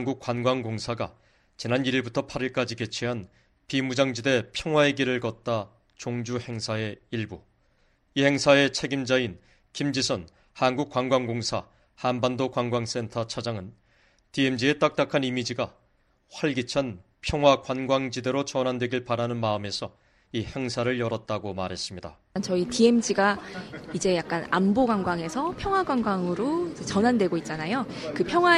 S18: 한국관광공사가 지난 1일부터 8일까지 개최한 비무장지대 평화의 길을 걷다 종주 행사의 일부. 이 행사의 책임자인 김지선 한국관광공사 한반도관광센터 차장은 DMZ의 딱딱한 이미지가 활기찬 평화관광지대로 전환되길 바라는 마음에서 이 행사를 열었다고 말했습니다.
S21: 저희 DMZ가 이제 약간 안보 관광에서 평화 관광으로 전환되고 있잖아요. 그 평화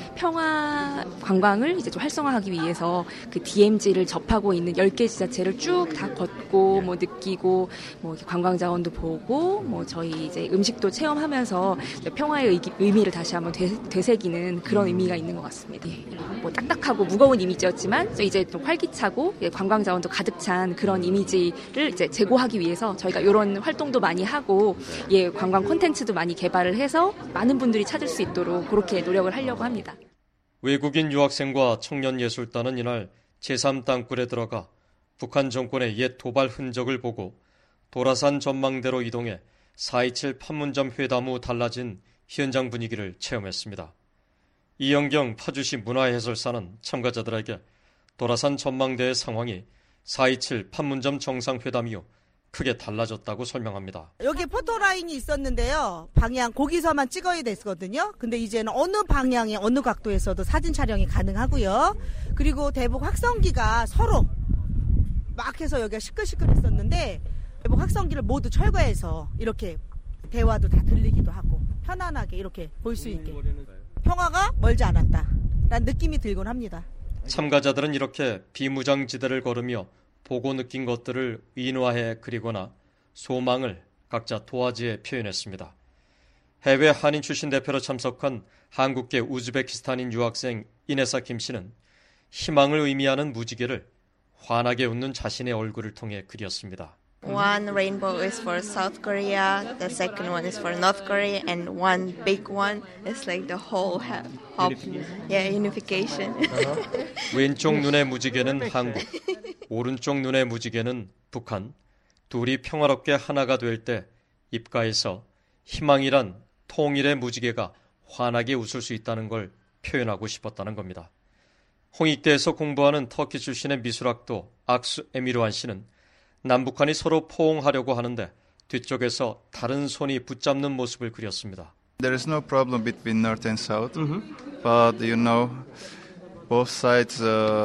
S21: 관광을 이제 좀 활성화하기 위해서 그 DMZ를 접하고 있는 10개 지자체를 쭉 다 걷고 뭐 느끼고 뭐 관광 자원도 보고 뭐 저희 이제 음식도 체험하면서 평화의 의미를 다시 한번 되새기는 그런 의미가 있는 것 같습니다. 뭐 딱딱하고 무거운 이미지였지만 이제 좀 활기차고 관광 자원도 가득 찬 그런 이미지를 이제 제고하기 위해서 저희가 이런 활동도 많이 하고 관광 콘텐츠도 많이 개발을 해서 많은 분들이 찾을 수 있도록 그렇게 노력을 하려고 합니다.
S18: 외국인 유학생과 청년예술단은 이날 제3땅굴에 들어가 북한 정권의 옛 도발 흔적을 보고 도라산 전망대로 이동해 4.27 판문점 회담 후 달라진 현장 분위기를 체험했습니다. 이영경 파주시 문화해설사는 참가자들에게 도라산 전망대의 상황이 4.27 판문점 정상회담 이후 크게 달라졌다고 설명합니다.
S22: 여기 포토라인이 있었는데요. 방향 거기서만 찍어야 됐거든요. 근데 이제는 어느 방향에 어느 각도에서도 사진 촬영이 가능하고요. 그리고 대북 확성기가 서로 막 해서 여기가 시끌시끌했었는데 대북 확성기를 모두 철거해서 이렇게 대화도 다 들리기도 하고 편안하게 이렇게 볼 수 있게 평화가 멀지 않았다라는 느낌이 들곤 합니다.
S18: 참가자들은 이렇게 비무장지대를 걸으며 보고 느낀 것들을 인화해 그리거나 소망을 각자 도화지에 표현했습니다. 해외 한인 출신 대표로 참석한 한국계 우즈베키스탄인 유학생 이네사 김 씨는 희망을 의미하는 무지개를 환하게 웃는 자신의 얼굴을 통해 그렸습니다.
S23: One rainbow is for South Korea, the second one is for North Korea, and one big one is like the whole unification.
S18: 왼쪽 눈의 무지개는 한국, 오른쪽 눈의 무지개는 북한. 둘이 평화롭게 하나가 될 때 입가에서 희망이란 통일의 무지개가 환하게 웃을 수 있다는 걸 표현하고 싶었다는 겁니다. 홍익대에서 공부하는 터키 출신의 미술학도 악수 에미르완 씨는 남북한이 서로 포옹하려고 하는데 뒤쪽에서 다른 손이 붙잡는 모습을 그렸습니다.
S24: There is no problem between North and South, but you know,
S4: both sides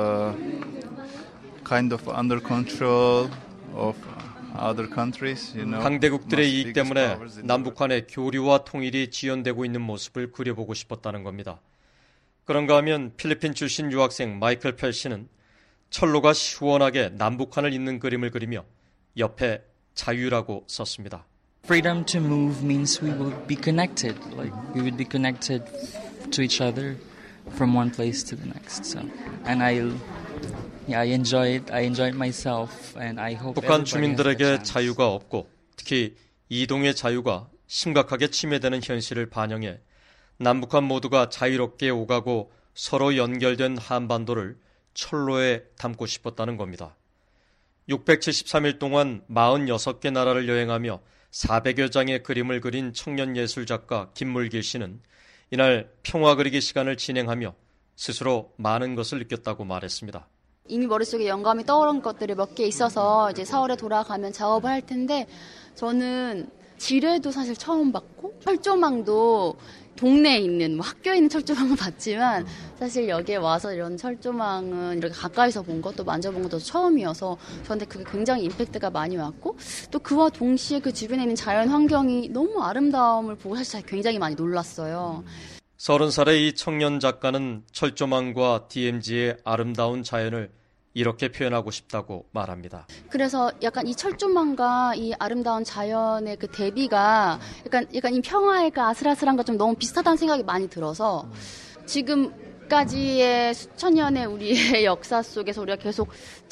S4: kind of under control of other countries.
S18: 강대국들의 이익 때문에 남북한의 교류와 통일이 지연되고 있는 모습을 그려보고 싶었다는 겁니다. 그런가 하면 필리핀 출신 유학생 마이클 펠 씨는 철로가 시원하게 남북한을 잇는 그림을 그리며 옆에 자유라고 썼습니다.
S5: Freedom to move means we will be connected. Like we would be connected to each other from one place to the next. So, and I enjoy it. I enjoy it myself, and I hope.
S18: 북한 주민들에게 자유가 없고 특히 이동의 자유가 심각하게 침해되는 현실을 반영해 남북한 모두가 자유롭게 오가고 서로 연결된 한반도를 철로에 담고 싶었다는 겁니다. 673일 동안 46개 나라를 여행하며 400여 장의 그림을 그린 청년 예술작가 김물길 씨는 이날 평화 그리기 시간을 진행하며 스스로 많은 것을 느꼈다고 말했습니다.
S6: 이미 머릿속에 영감이 떠오른 것들이 몇 개 있어서 이제 서울에 돌아가면 작업을 할 텐데 저는 지뢰도 사실 처음 봤고 철조망도 동네에 있는 학교에 있는 철조망은 봤지만 사실 여기에 와서 이런 철조망은 이렇게 가까이서 본 것도 만져본 것도 처음이어서 저한테 그게 굉장히 임팩트가 많이 왔고 또 그와 동시에 그 주변에 있는 자연 환경이 너무 아름다움을 보고 사실 굉장히 많이 놀랐어요.
S18: 30살의 이 청년 작가는 철조망과 DMZ의 아름다운 자연을 이렇게 표현하고 싶다고 말합니다.
S6: 그래서 약간 이 철조망과 이 아름다운 자연의 그 대비가 약간 이 평화의 그 아슬아슬한 것 좀 너무 비슷하다는 생각이 많이 들어서 지금까지의 수천 년의 우리의 역사 속에서 우리가 계속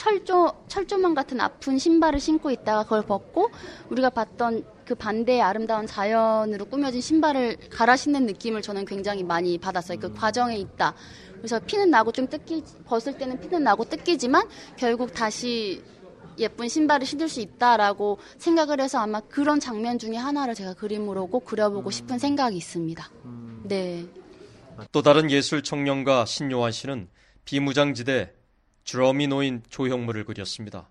S6: 철조망 같은 아픈 신발을 신고 있다가 그걸 벗고 우리가 봤던 그 반대의 아름다운 자연으로 꾸며진 신발을 갈아 신는 느낌을 저는 굉장히 많이 받았어요. 그 과정에 있다. 그래서 피는 나고 좀 벗을 때는 피는 나고 뜯기지만 결국 다시 예쁜 신발을 신을 수 있다라고 생각을 해서 아마 그런 장면 중에 하나를 제가 그림으로 꼭 그려보고 싶은 생각이 있습니다. 네.
S18: 또 다른 예술 청년가 신요한 씨는 비무장지대 드럼이 놓인 조형물을 그렸습니다.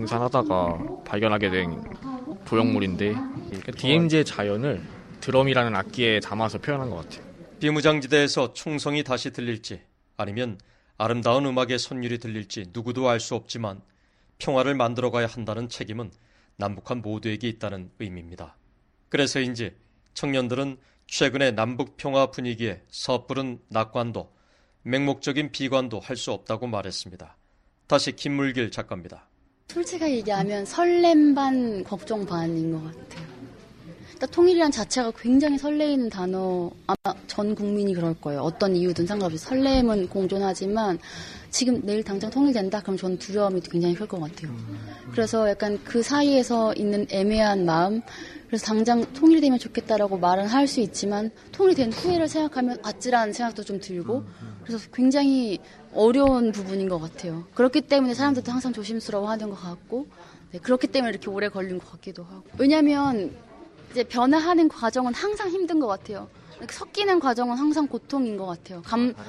S24: 등산하다가 발견하게 된 조형물인데 DMZ의 자연을 드럼이라는 악기에 담아서 표현한 것 같아요.
S18: 비무장지대에서 총성이 다시 들릴지 아니면 아름다운 음악의 선율이 들릴지 누구도 알 수 없지만 평화를 만들어가야 한다는 책임은 남북한 모두에게 있다는 의미입니다. 그래서인지 청년들은 최근의 남북 평화 분위기에 섣부른 낙관도 맹목적인 비관도 할 수 없다고 말했습니다. 다시 김물길 작가입니다.
S6: 솔직하게 얘기하면 설렘 반 걱정 반인 것 같아요. 일단 통일이란 자체가 굉장히 설레이는 단어, 아마 전 국민이 그럴 거예요. 어떤 이유든 상관없이 설렘은 공존하지만 지금 내일 당장 통일된다? 그럼 저는 두려움이 굉장히 클 것 같아요. 그래서 약간 그 사이에서 있는 애매한 마음, 그래서 당장 통일되면 좋겠다라고 말은 할 수 있지만 통일된 후회를 생각하면 아찔한 생각도 좀 들고 그래서 굉장히 어려운 부분인 것 같아요. 그렇기 때문에 사람들도 항상 조심스러워하는 것 같고 네, 그렇기 때문에 이렇게 오래 걸린 것 같기도 하고 왜냐하면 이제 변화하는 과정은 항상 힘든 것 같아요. 섞이는 과정은 항상 고통인 것 같아요.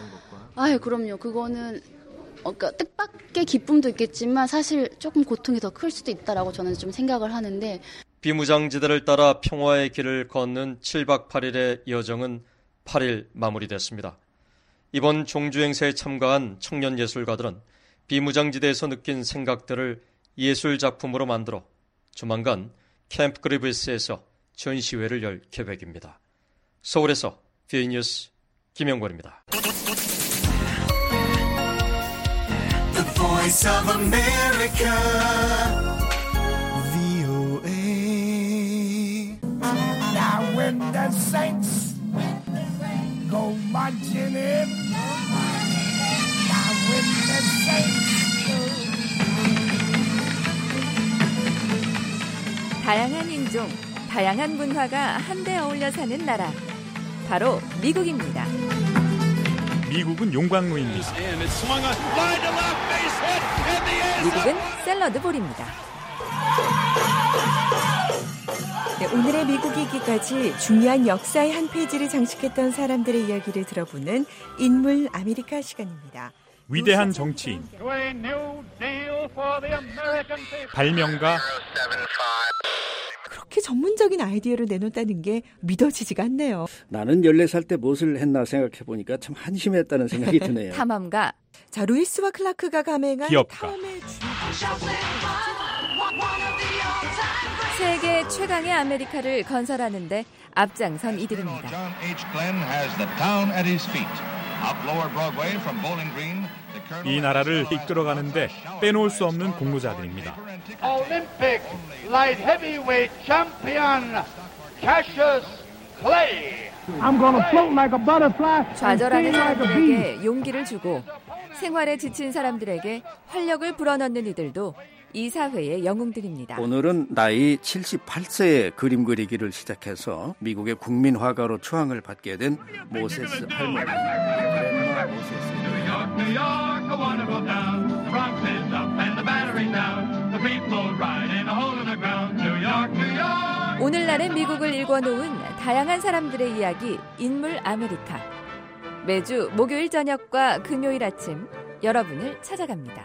S6: 그럼요. 그거는 그러니까 뜻밖의 기쁨도 있겠지만 사실 조금 고통이 더 클 수도 있다라고 저는 좀 생각을 하는데
S18: 비무장지대를 따라 평화의 길을 걷는 7박 8일의 여정은 8일 마무리됐습니다. 이번 종주행사에 참가한 청년 예술가들은 비무장지대에서 느낀 생각들을 예술작품으로 만들어 조만간 캠프 그리브스에서 전시회를 열 계획입니다. 서울에서 VOA 뉴스 김영권입니다.
S25: The Voice of America, VOA. Now when the saints go marching in, now when the saints go.
S3: 다양한 인종, 다양한 문화가 한데 어울려 사는 나라, 바로 미국입니다.
S26: 미국은 용광로입니다.
S3: 미국은 샐러드볼입니다. 네, 오늘의 미국이기까지 중요한 역사의 한 페이지를 장식했던 사람들의 이야기를 들어보는 인물 아메리카 시간입니다.
S26: 위대한 정치인, 발명가,
S8: 이렇게 전문적인 아이디어를 내놓았다는 게 믿어지지가 않네요.
S10: 나는 14살 때 무엇을 했나 생각해보니까 참 한심했다는 생각이 드네요.
S21: 탐험가.
S8: 자, 루이스와 클라크가 감행한
S1: 기업가.
S21: 세계 최강의 아메리카를 건설하는데 앞장선 이들입니다.
S1: 이 나라를 이끌어가는데 빼놓을 수 없는 공로자들입니다.
S11: Olympic light heavyweight champion Cassius Clay.
S21: I'm gonna float like a butterfly. 좌절하는
S11: like a
S21: 사람들에게 용기를 주고 생활에 지친 사람들에게 활력을 불어넣는 이들도 이 사회의 영웅들입니다.
S10: 오늘은 나이 78세에 그림 그리기를 시작해서 미국의 국민 화가로 추앙을 받게 된 모세스 할머니. 그랜마 모세스.
S25: New York, a wonderful town. The Bronx is up and the Battery's down. The people ride in a hole in the ground. New York, New York.
S21: 오늘날의 미국을 일궈놓은 다양한 사람들의 이야기 인물 아메리카. 매주 목요일 저녁과 금요일 아침 여러분을 찾아갑니다.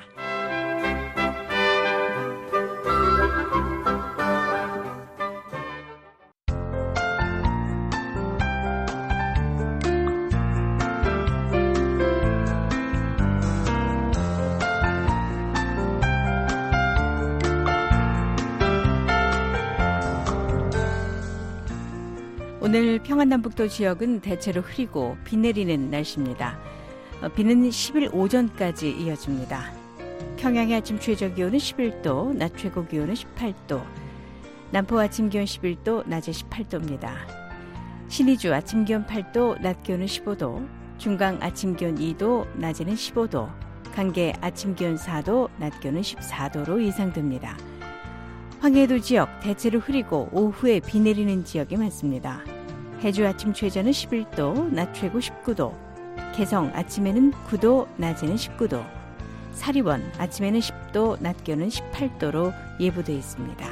S3: 오늘 평안남북도 지역은 대체로 흐리고 비 내리는 날씨입니다. 비는 10일 오전까지 이어집니다. 평양의 아침 최저기온은 11도, 낮 최고기온은 18도, 남포 아침 기온 11도, 낮에 18도입니다. 신의주 아침 기온 8도, 낮 기온은 15도, 중강 아침 기온 2도, 낮에는 15도, 강계 아침 기온 4도, 낮 기온은 14도로 예상됩니다. 황해도 지역 대체로 흐리고 오후에 비 내리는 지역이 많습니다. 해주 아침 최저는 11도, 낮 최고 19도, 개성 아침에는 9도, 낮에는 19도, 사리원 아침에는 10도, 낮 기온은 18도로 예보되어 있습니다.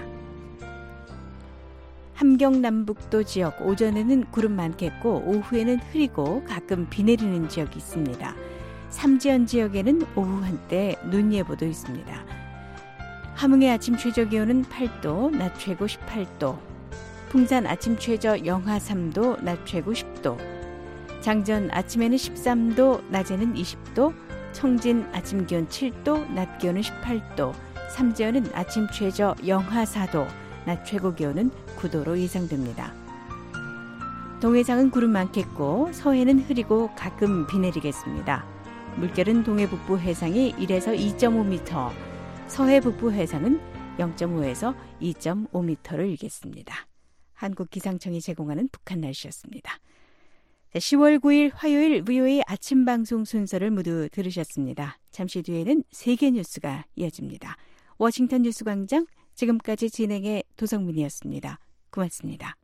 S3: 함경 남북도 지역 오전에는 구름 많겠고 오후에는 흐리고 가끔 비 내리는 지역이 있습니다. 삼지연 지역에는 오후 한때 눈 예보도 있습니다. 함흥의 아침 최저기온은 8도, 낮 최고 18도, 풍산 아침 최저 영하 3도, 낮 최고 10도, 장전 아침에는 13도, 낮에는 20도, 청진 아침 기온 7도, 낮 기온은 18도, 삼지연은 아침 최저 영하 4도, 낮 최고 기온은 9도로 예상됩니다. 동해상은 구름 많겠고 서해는 흐리고 가끔 비 내리겠습니다. 물결은 동해 북부 해상이 1에서 2.5m, 서해 북부 해상은 0.5에서 2.5m를 일겠습니다. 한국기상청이 제공하는 북한 날씨였습니다. 10월 9일 화요일 VOA 아침 방송 순서를 모두 들으셨습니다. 잠시 뒤에는 세계 뉴스가 이어집니다. 워싱턴 뉴스광장 지금까지 진행의 도성민이었습니다. 고맙습니다.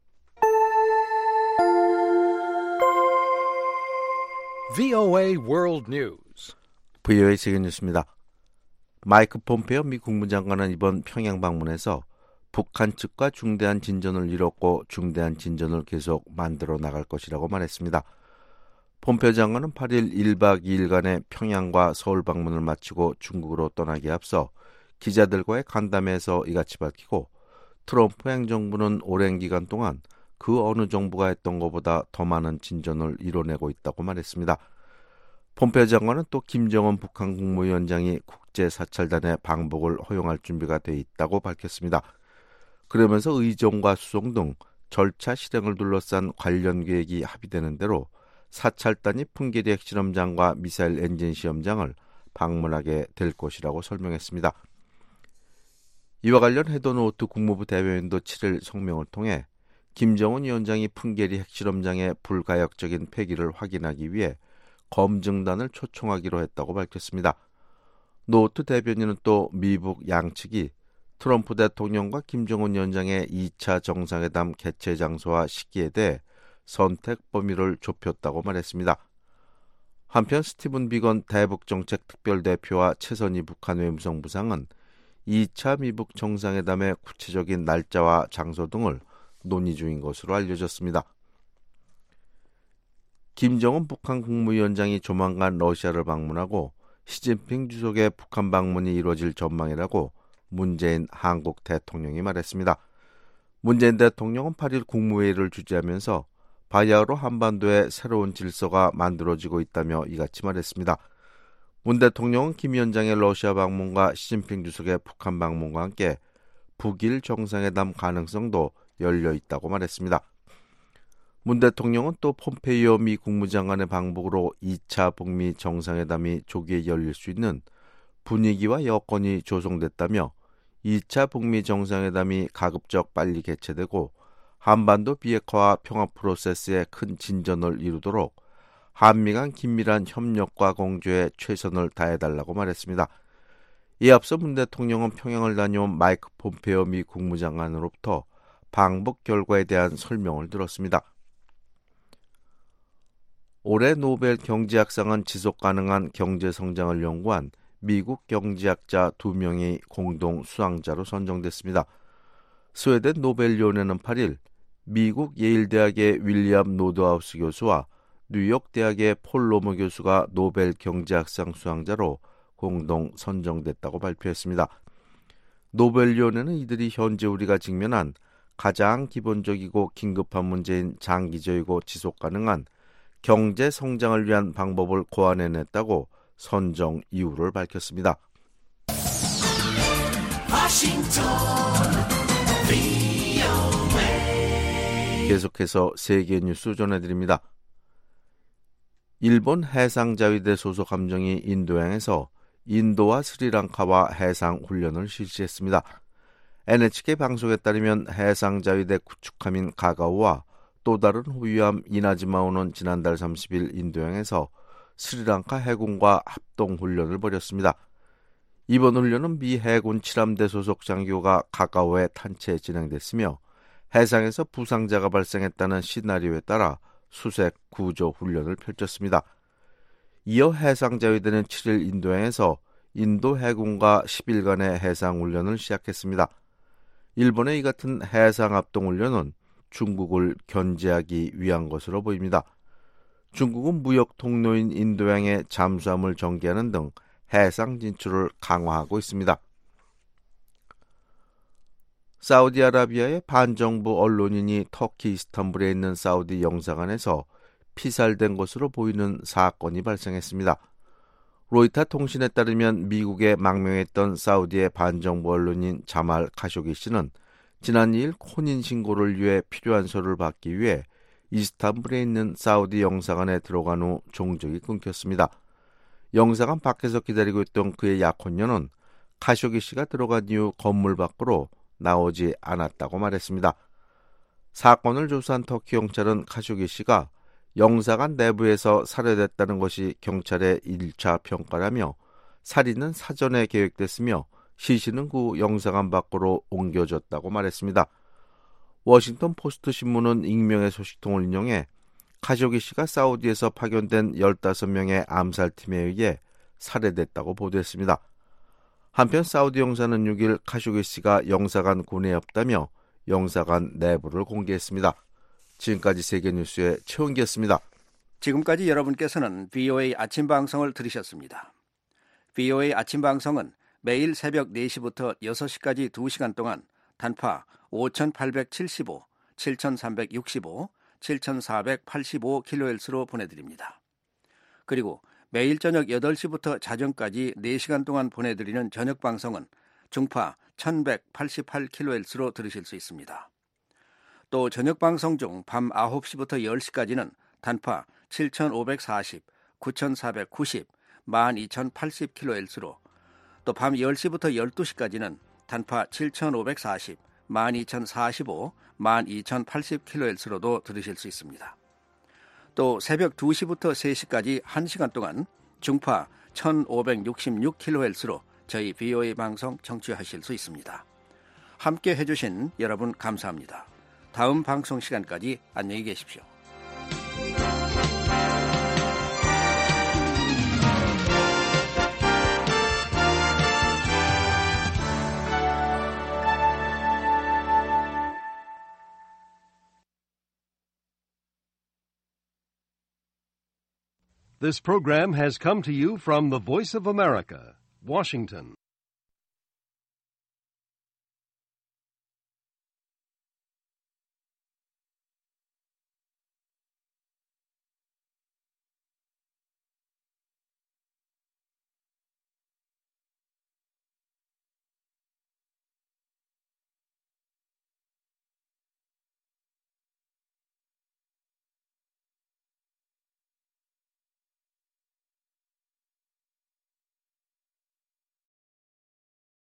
S12: VOA World News.
S2: VOA 세계 뉴스입니다. 마이크 폼페오 미 국무장관은 이번 평양 방문에서 북한 측과 중대한 진전을 이뤘고 중대한 진전을 계속 만들어 나갈 것이라고 말했습니다. 폼페오 장관은 8일 1박 2일간의 평양과 서울 방문을 마치고 중국으로 떠나기에 앞서 기자들과의 간담회에서 이같이 밝히고 트럼프 행정부는 오랜 기간 동안 그 어느 정부가 했던 것보다 더 많은 진전을 이뤄내고 있다고 말했습니다. 폼페오 장관은 또 김정은 북한 국무위원장이 국제사찰단의 방북을 허용할 준비가 돼 있다고 밝혔습니다. 그러면서 의정과 수송 등 절차 실행을 둘러싼 관련 계획이 합의되는 대로 사찰단이 풍계리 핵실험장과 미사일 엔진 시험장을 방문하게 될 것이라고 설명했습니다. 이와 관련 헤더노트 국무부 대변인도 7일 성명을 통해 김정은 위원장이 풍계리 핵실험장의 불가역적인 폐기를 확인하기 위해 검증단을 초청하기로 했다고 밝혔습니다. 노트 대변인은 또 미북 양측이 트럼프 대통령과 김정은 위원장의 2차 정상회담 개최 장소와 시기에 대해 선택 범위를 좁혔다고 말했습니다. 한편 스티븐 비건 대북정책 특별대표와 최선희 북한 외무성 부상은 2차 미북 정상회담의 구체적인 날짜와 장소 등을 논의 중인 것으로 알려졌습니다. 김정은 북한 국무위원장이 조만간 러시아를 방문하고 시진핑 주석의 북한 방문이 이루어질 전망이라고 문재인 한국 대통령이 말했습니다. 문재인 대통령은 8일 국무회의를 주재하면서 바야흐로 한반도에 새로운 질서가 만들어지고 있다며 이같이 말했습니다. 문 대통령은 김 위원장의 러시아 방문과 시진핑 주석의 북한 방문과 함께 북일 정상회담 가능성도 열려 있다고 말했습니다. 문 대통령은 또 폼페이오 미 국무장관의 방북으로 2차 북미 정상회담이 조기에 열릴 수 있는 분위기와 여건이 조성됐다며 2차 북미 정상회담이 가급적 빨리 개최되고 한반도 비핵화와 평화 프로세스에 큰 진전을 이루도록 한미 간 긴밀한 협력과 공조에 최선을 다해달라고 말했습니다. 이에 앞서 문 대통령은 평양을 다녀온 마이크 폼페이오 미 국무장관으로부터 방북 결과에 대한 설명을 들었습니다. 올해 노벨 경제학상은 지속가능한 경제성장을 연구한 미국 경제학자 2명이 공동 수상자로 선정됐습니다. 스웨덴 노벨위원회는 8일 미국 예일대학의 윌리엄 노드하우스 교수와 뉴욕대학의 폴 로머 교수가 노벨 경제학상 수상자로 공동 선정됐다고 발표했습니다. 노벨위원회는 이들이 현재 우리가 직면한 가장 기본적이고 긴급한 문제인 장기적이고 지속가능한 경제 성장을 위한 방법을 고안해냈다고 선정 이유를 밝혔습니다. 계속해서 세계 뉴스 전해드립니다. 일본 해상자위대 소속 함정이 인도양에서 인도와 스리랑카와 해상훈련을 실시했습니다. NHK 방송에 따르면 해상자위대 구축함인 가가오와 또 다른 호위함 이나즈마호는 지난달 30일 인도양에서 스리랑카 해군과 합동훈련을 벌였습니다. 이번 훈련은 미 해군 7함대 소속 장교가 가가오에 탄채 진행됐으며 해상에서 부상자가 발생했다는 시나리오에 따라 수색 구조 훈련을 펼쳤습니다. 이어 해상자위대는 7일 인도양에서 인도 해군과 10일간의 해상훈련을 시작했습니다. 일본의 이 같은 해상합동훈련은 중국을 견제하기 위한 것으로 보입니다. 중국은 무역 통로인 인도양의 잠수함을 전개하는 등 해상 진출을 강화하고 있습니다. 사우디아라비아의 반정부 언론인이 터키 이스탄불에 있는 사우디 영사관에서 피살된 것으로 보이는 사건이 발생했습니다. 로이터 통신에 따르면 미국에 망명했던 사우디의 반정부 언론인 자말 카쇼기 씨는 지난 2일 혼인 신고를 위해 필요한 서류를 받기 위해 이스탄불에 있는 사우디 영사관에 들어간 후 종적이 끊겼습니다. 영사관 밖에서 기다리고 있던 그의 약혼녀는 카쇼기 씨가 들어간 이후 건물 밖으로 나오지 않았다고 말했습니다. 사건을 조사한 터키 경찰은 카쇼기 씨가 영사관 내부에서 살해됐다는 것이 경찰의 1차 평가라며 살인은 사전에 계획됐으며 시신은 그 영사관 밖으로 옮겨졌다고 말했습니다. 워싱턴 포스트 신문은 익명의 소식통을 인용해 카쇼기 씨가 사우디에서 파견된 15명의 암살팀에 의해 살해됐다고 보도했습니다. 한편 사우디 영사는 6일 카쇼기 씨가 영사관 군에 없다며 영사관 내부를 공개했습니다. 지금까지 세계뉴스의 최원기였습니다.
S10: 지금까지 여러분께서는 VOA 아침 방송을 들으셨습니다. VOA 아침 방송은 매일 새벽 4시부터 6시까지 2시간 동안 단파 5,875, 7,365, 7,485kHz로 보내드립니다. 그리고 매일 저녁 8시부터 자정까지 4시간 동안 보내드리는 저녁 방송은 중파 1,188kHz로 들으실 수 있습니다. 또 저녁 방송 중 밤 9시부터 10시까지는 단파 7,540, 9,490, 12,080kHz로 또 밤 10시부터 12시까지는 단파 7,540, 12,045, 12,080kHz로도 들으실 수 있습니다. 또 새벽 2시부터 3시까지 1시간 동안 중파 1,566kHz로 저희 VOA 방송 청취하실 수 있습니다. 함께 해주신 여러분 감사합니다. 다음 방송 시간까지 안녕히 계십시오.
S9: This program has come to you from the Voice of America, Washington.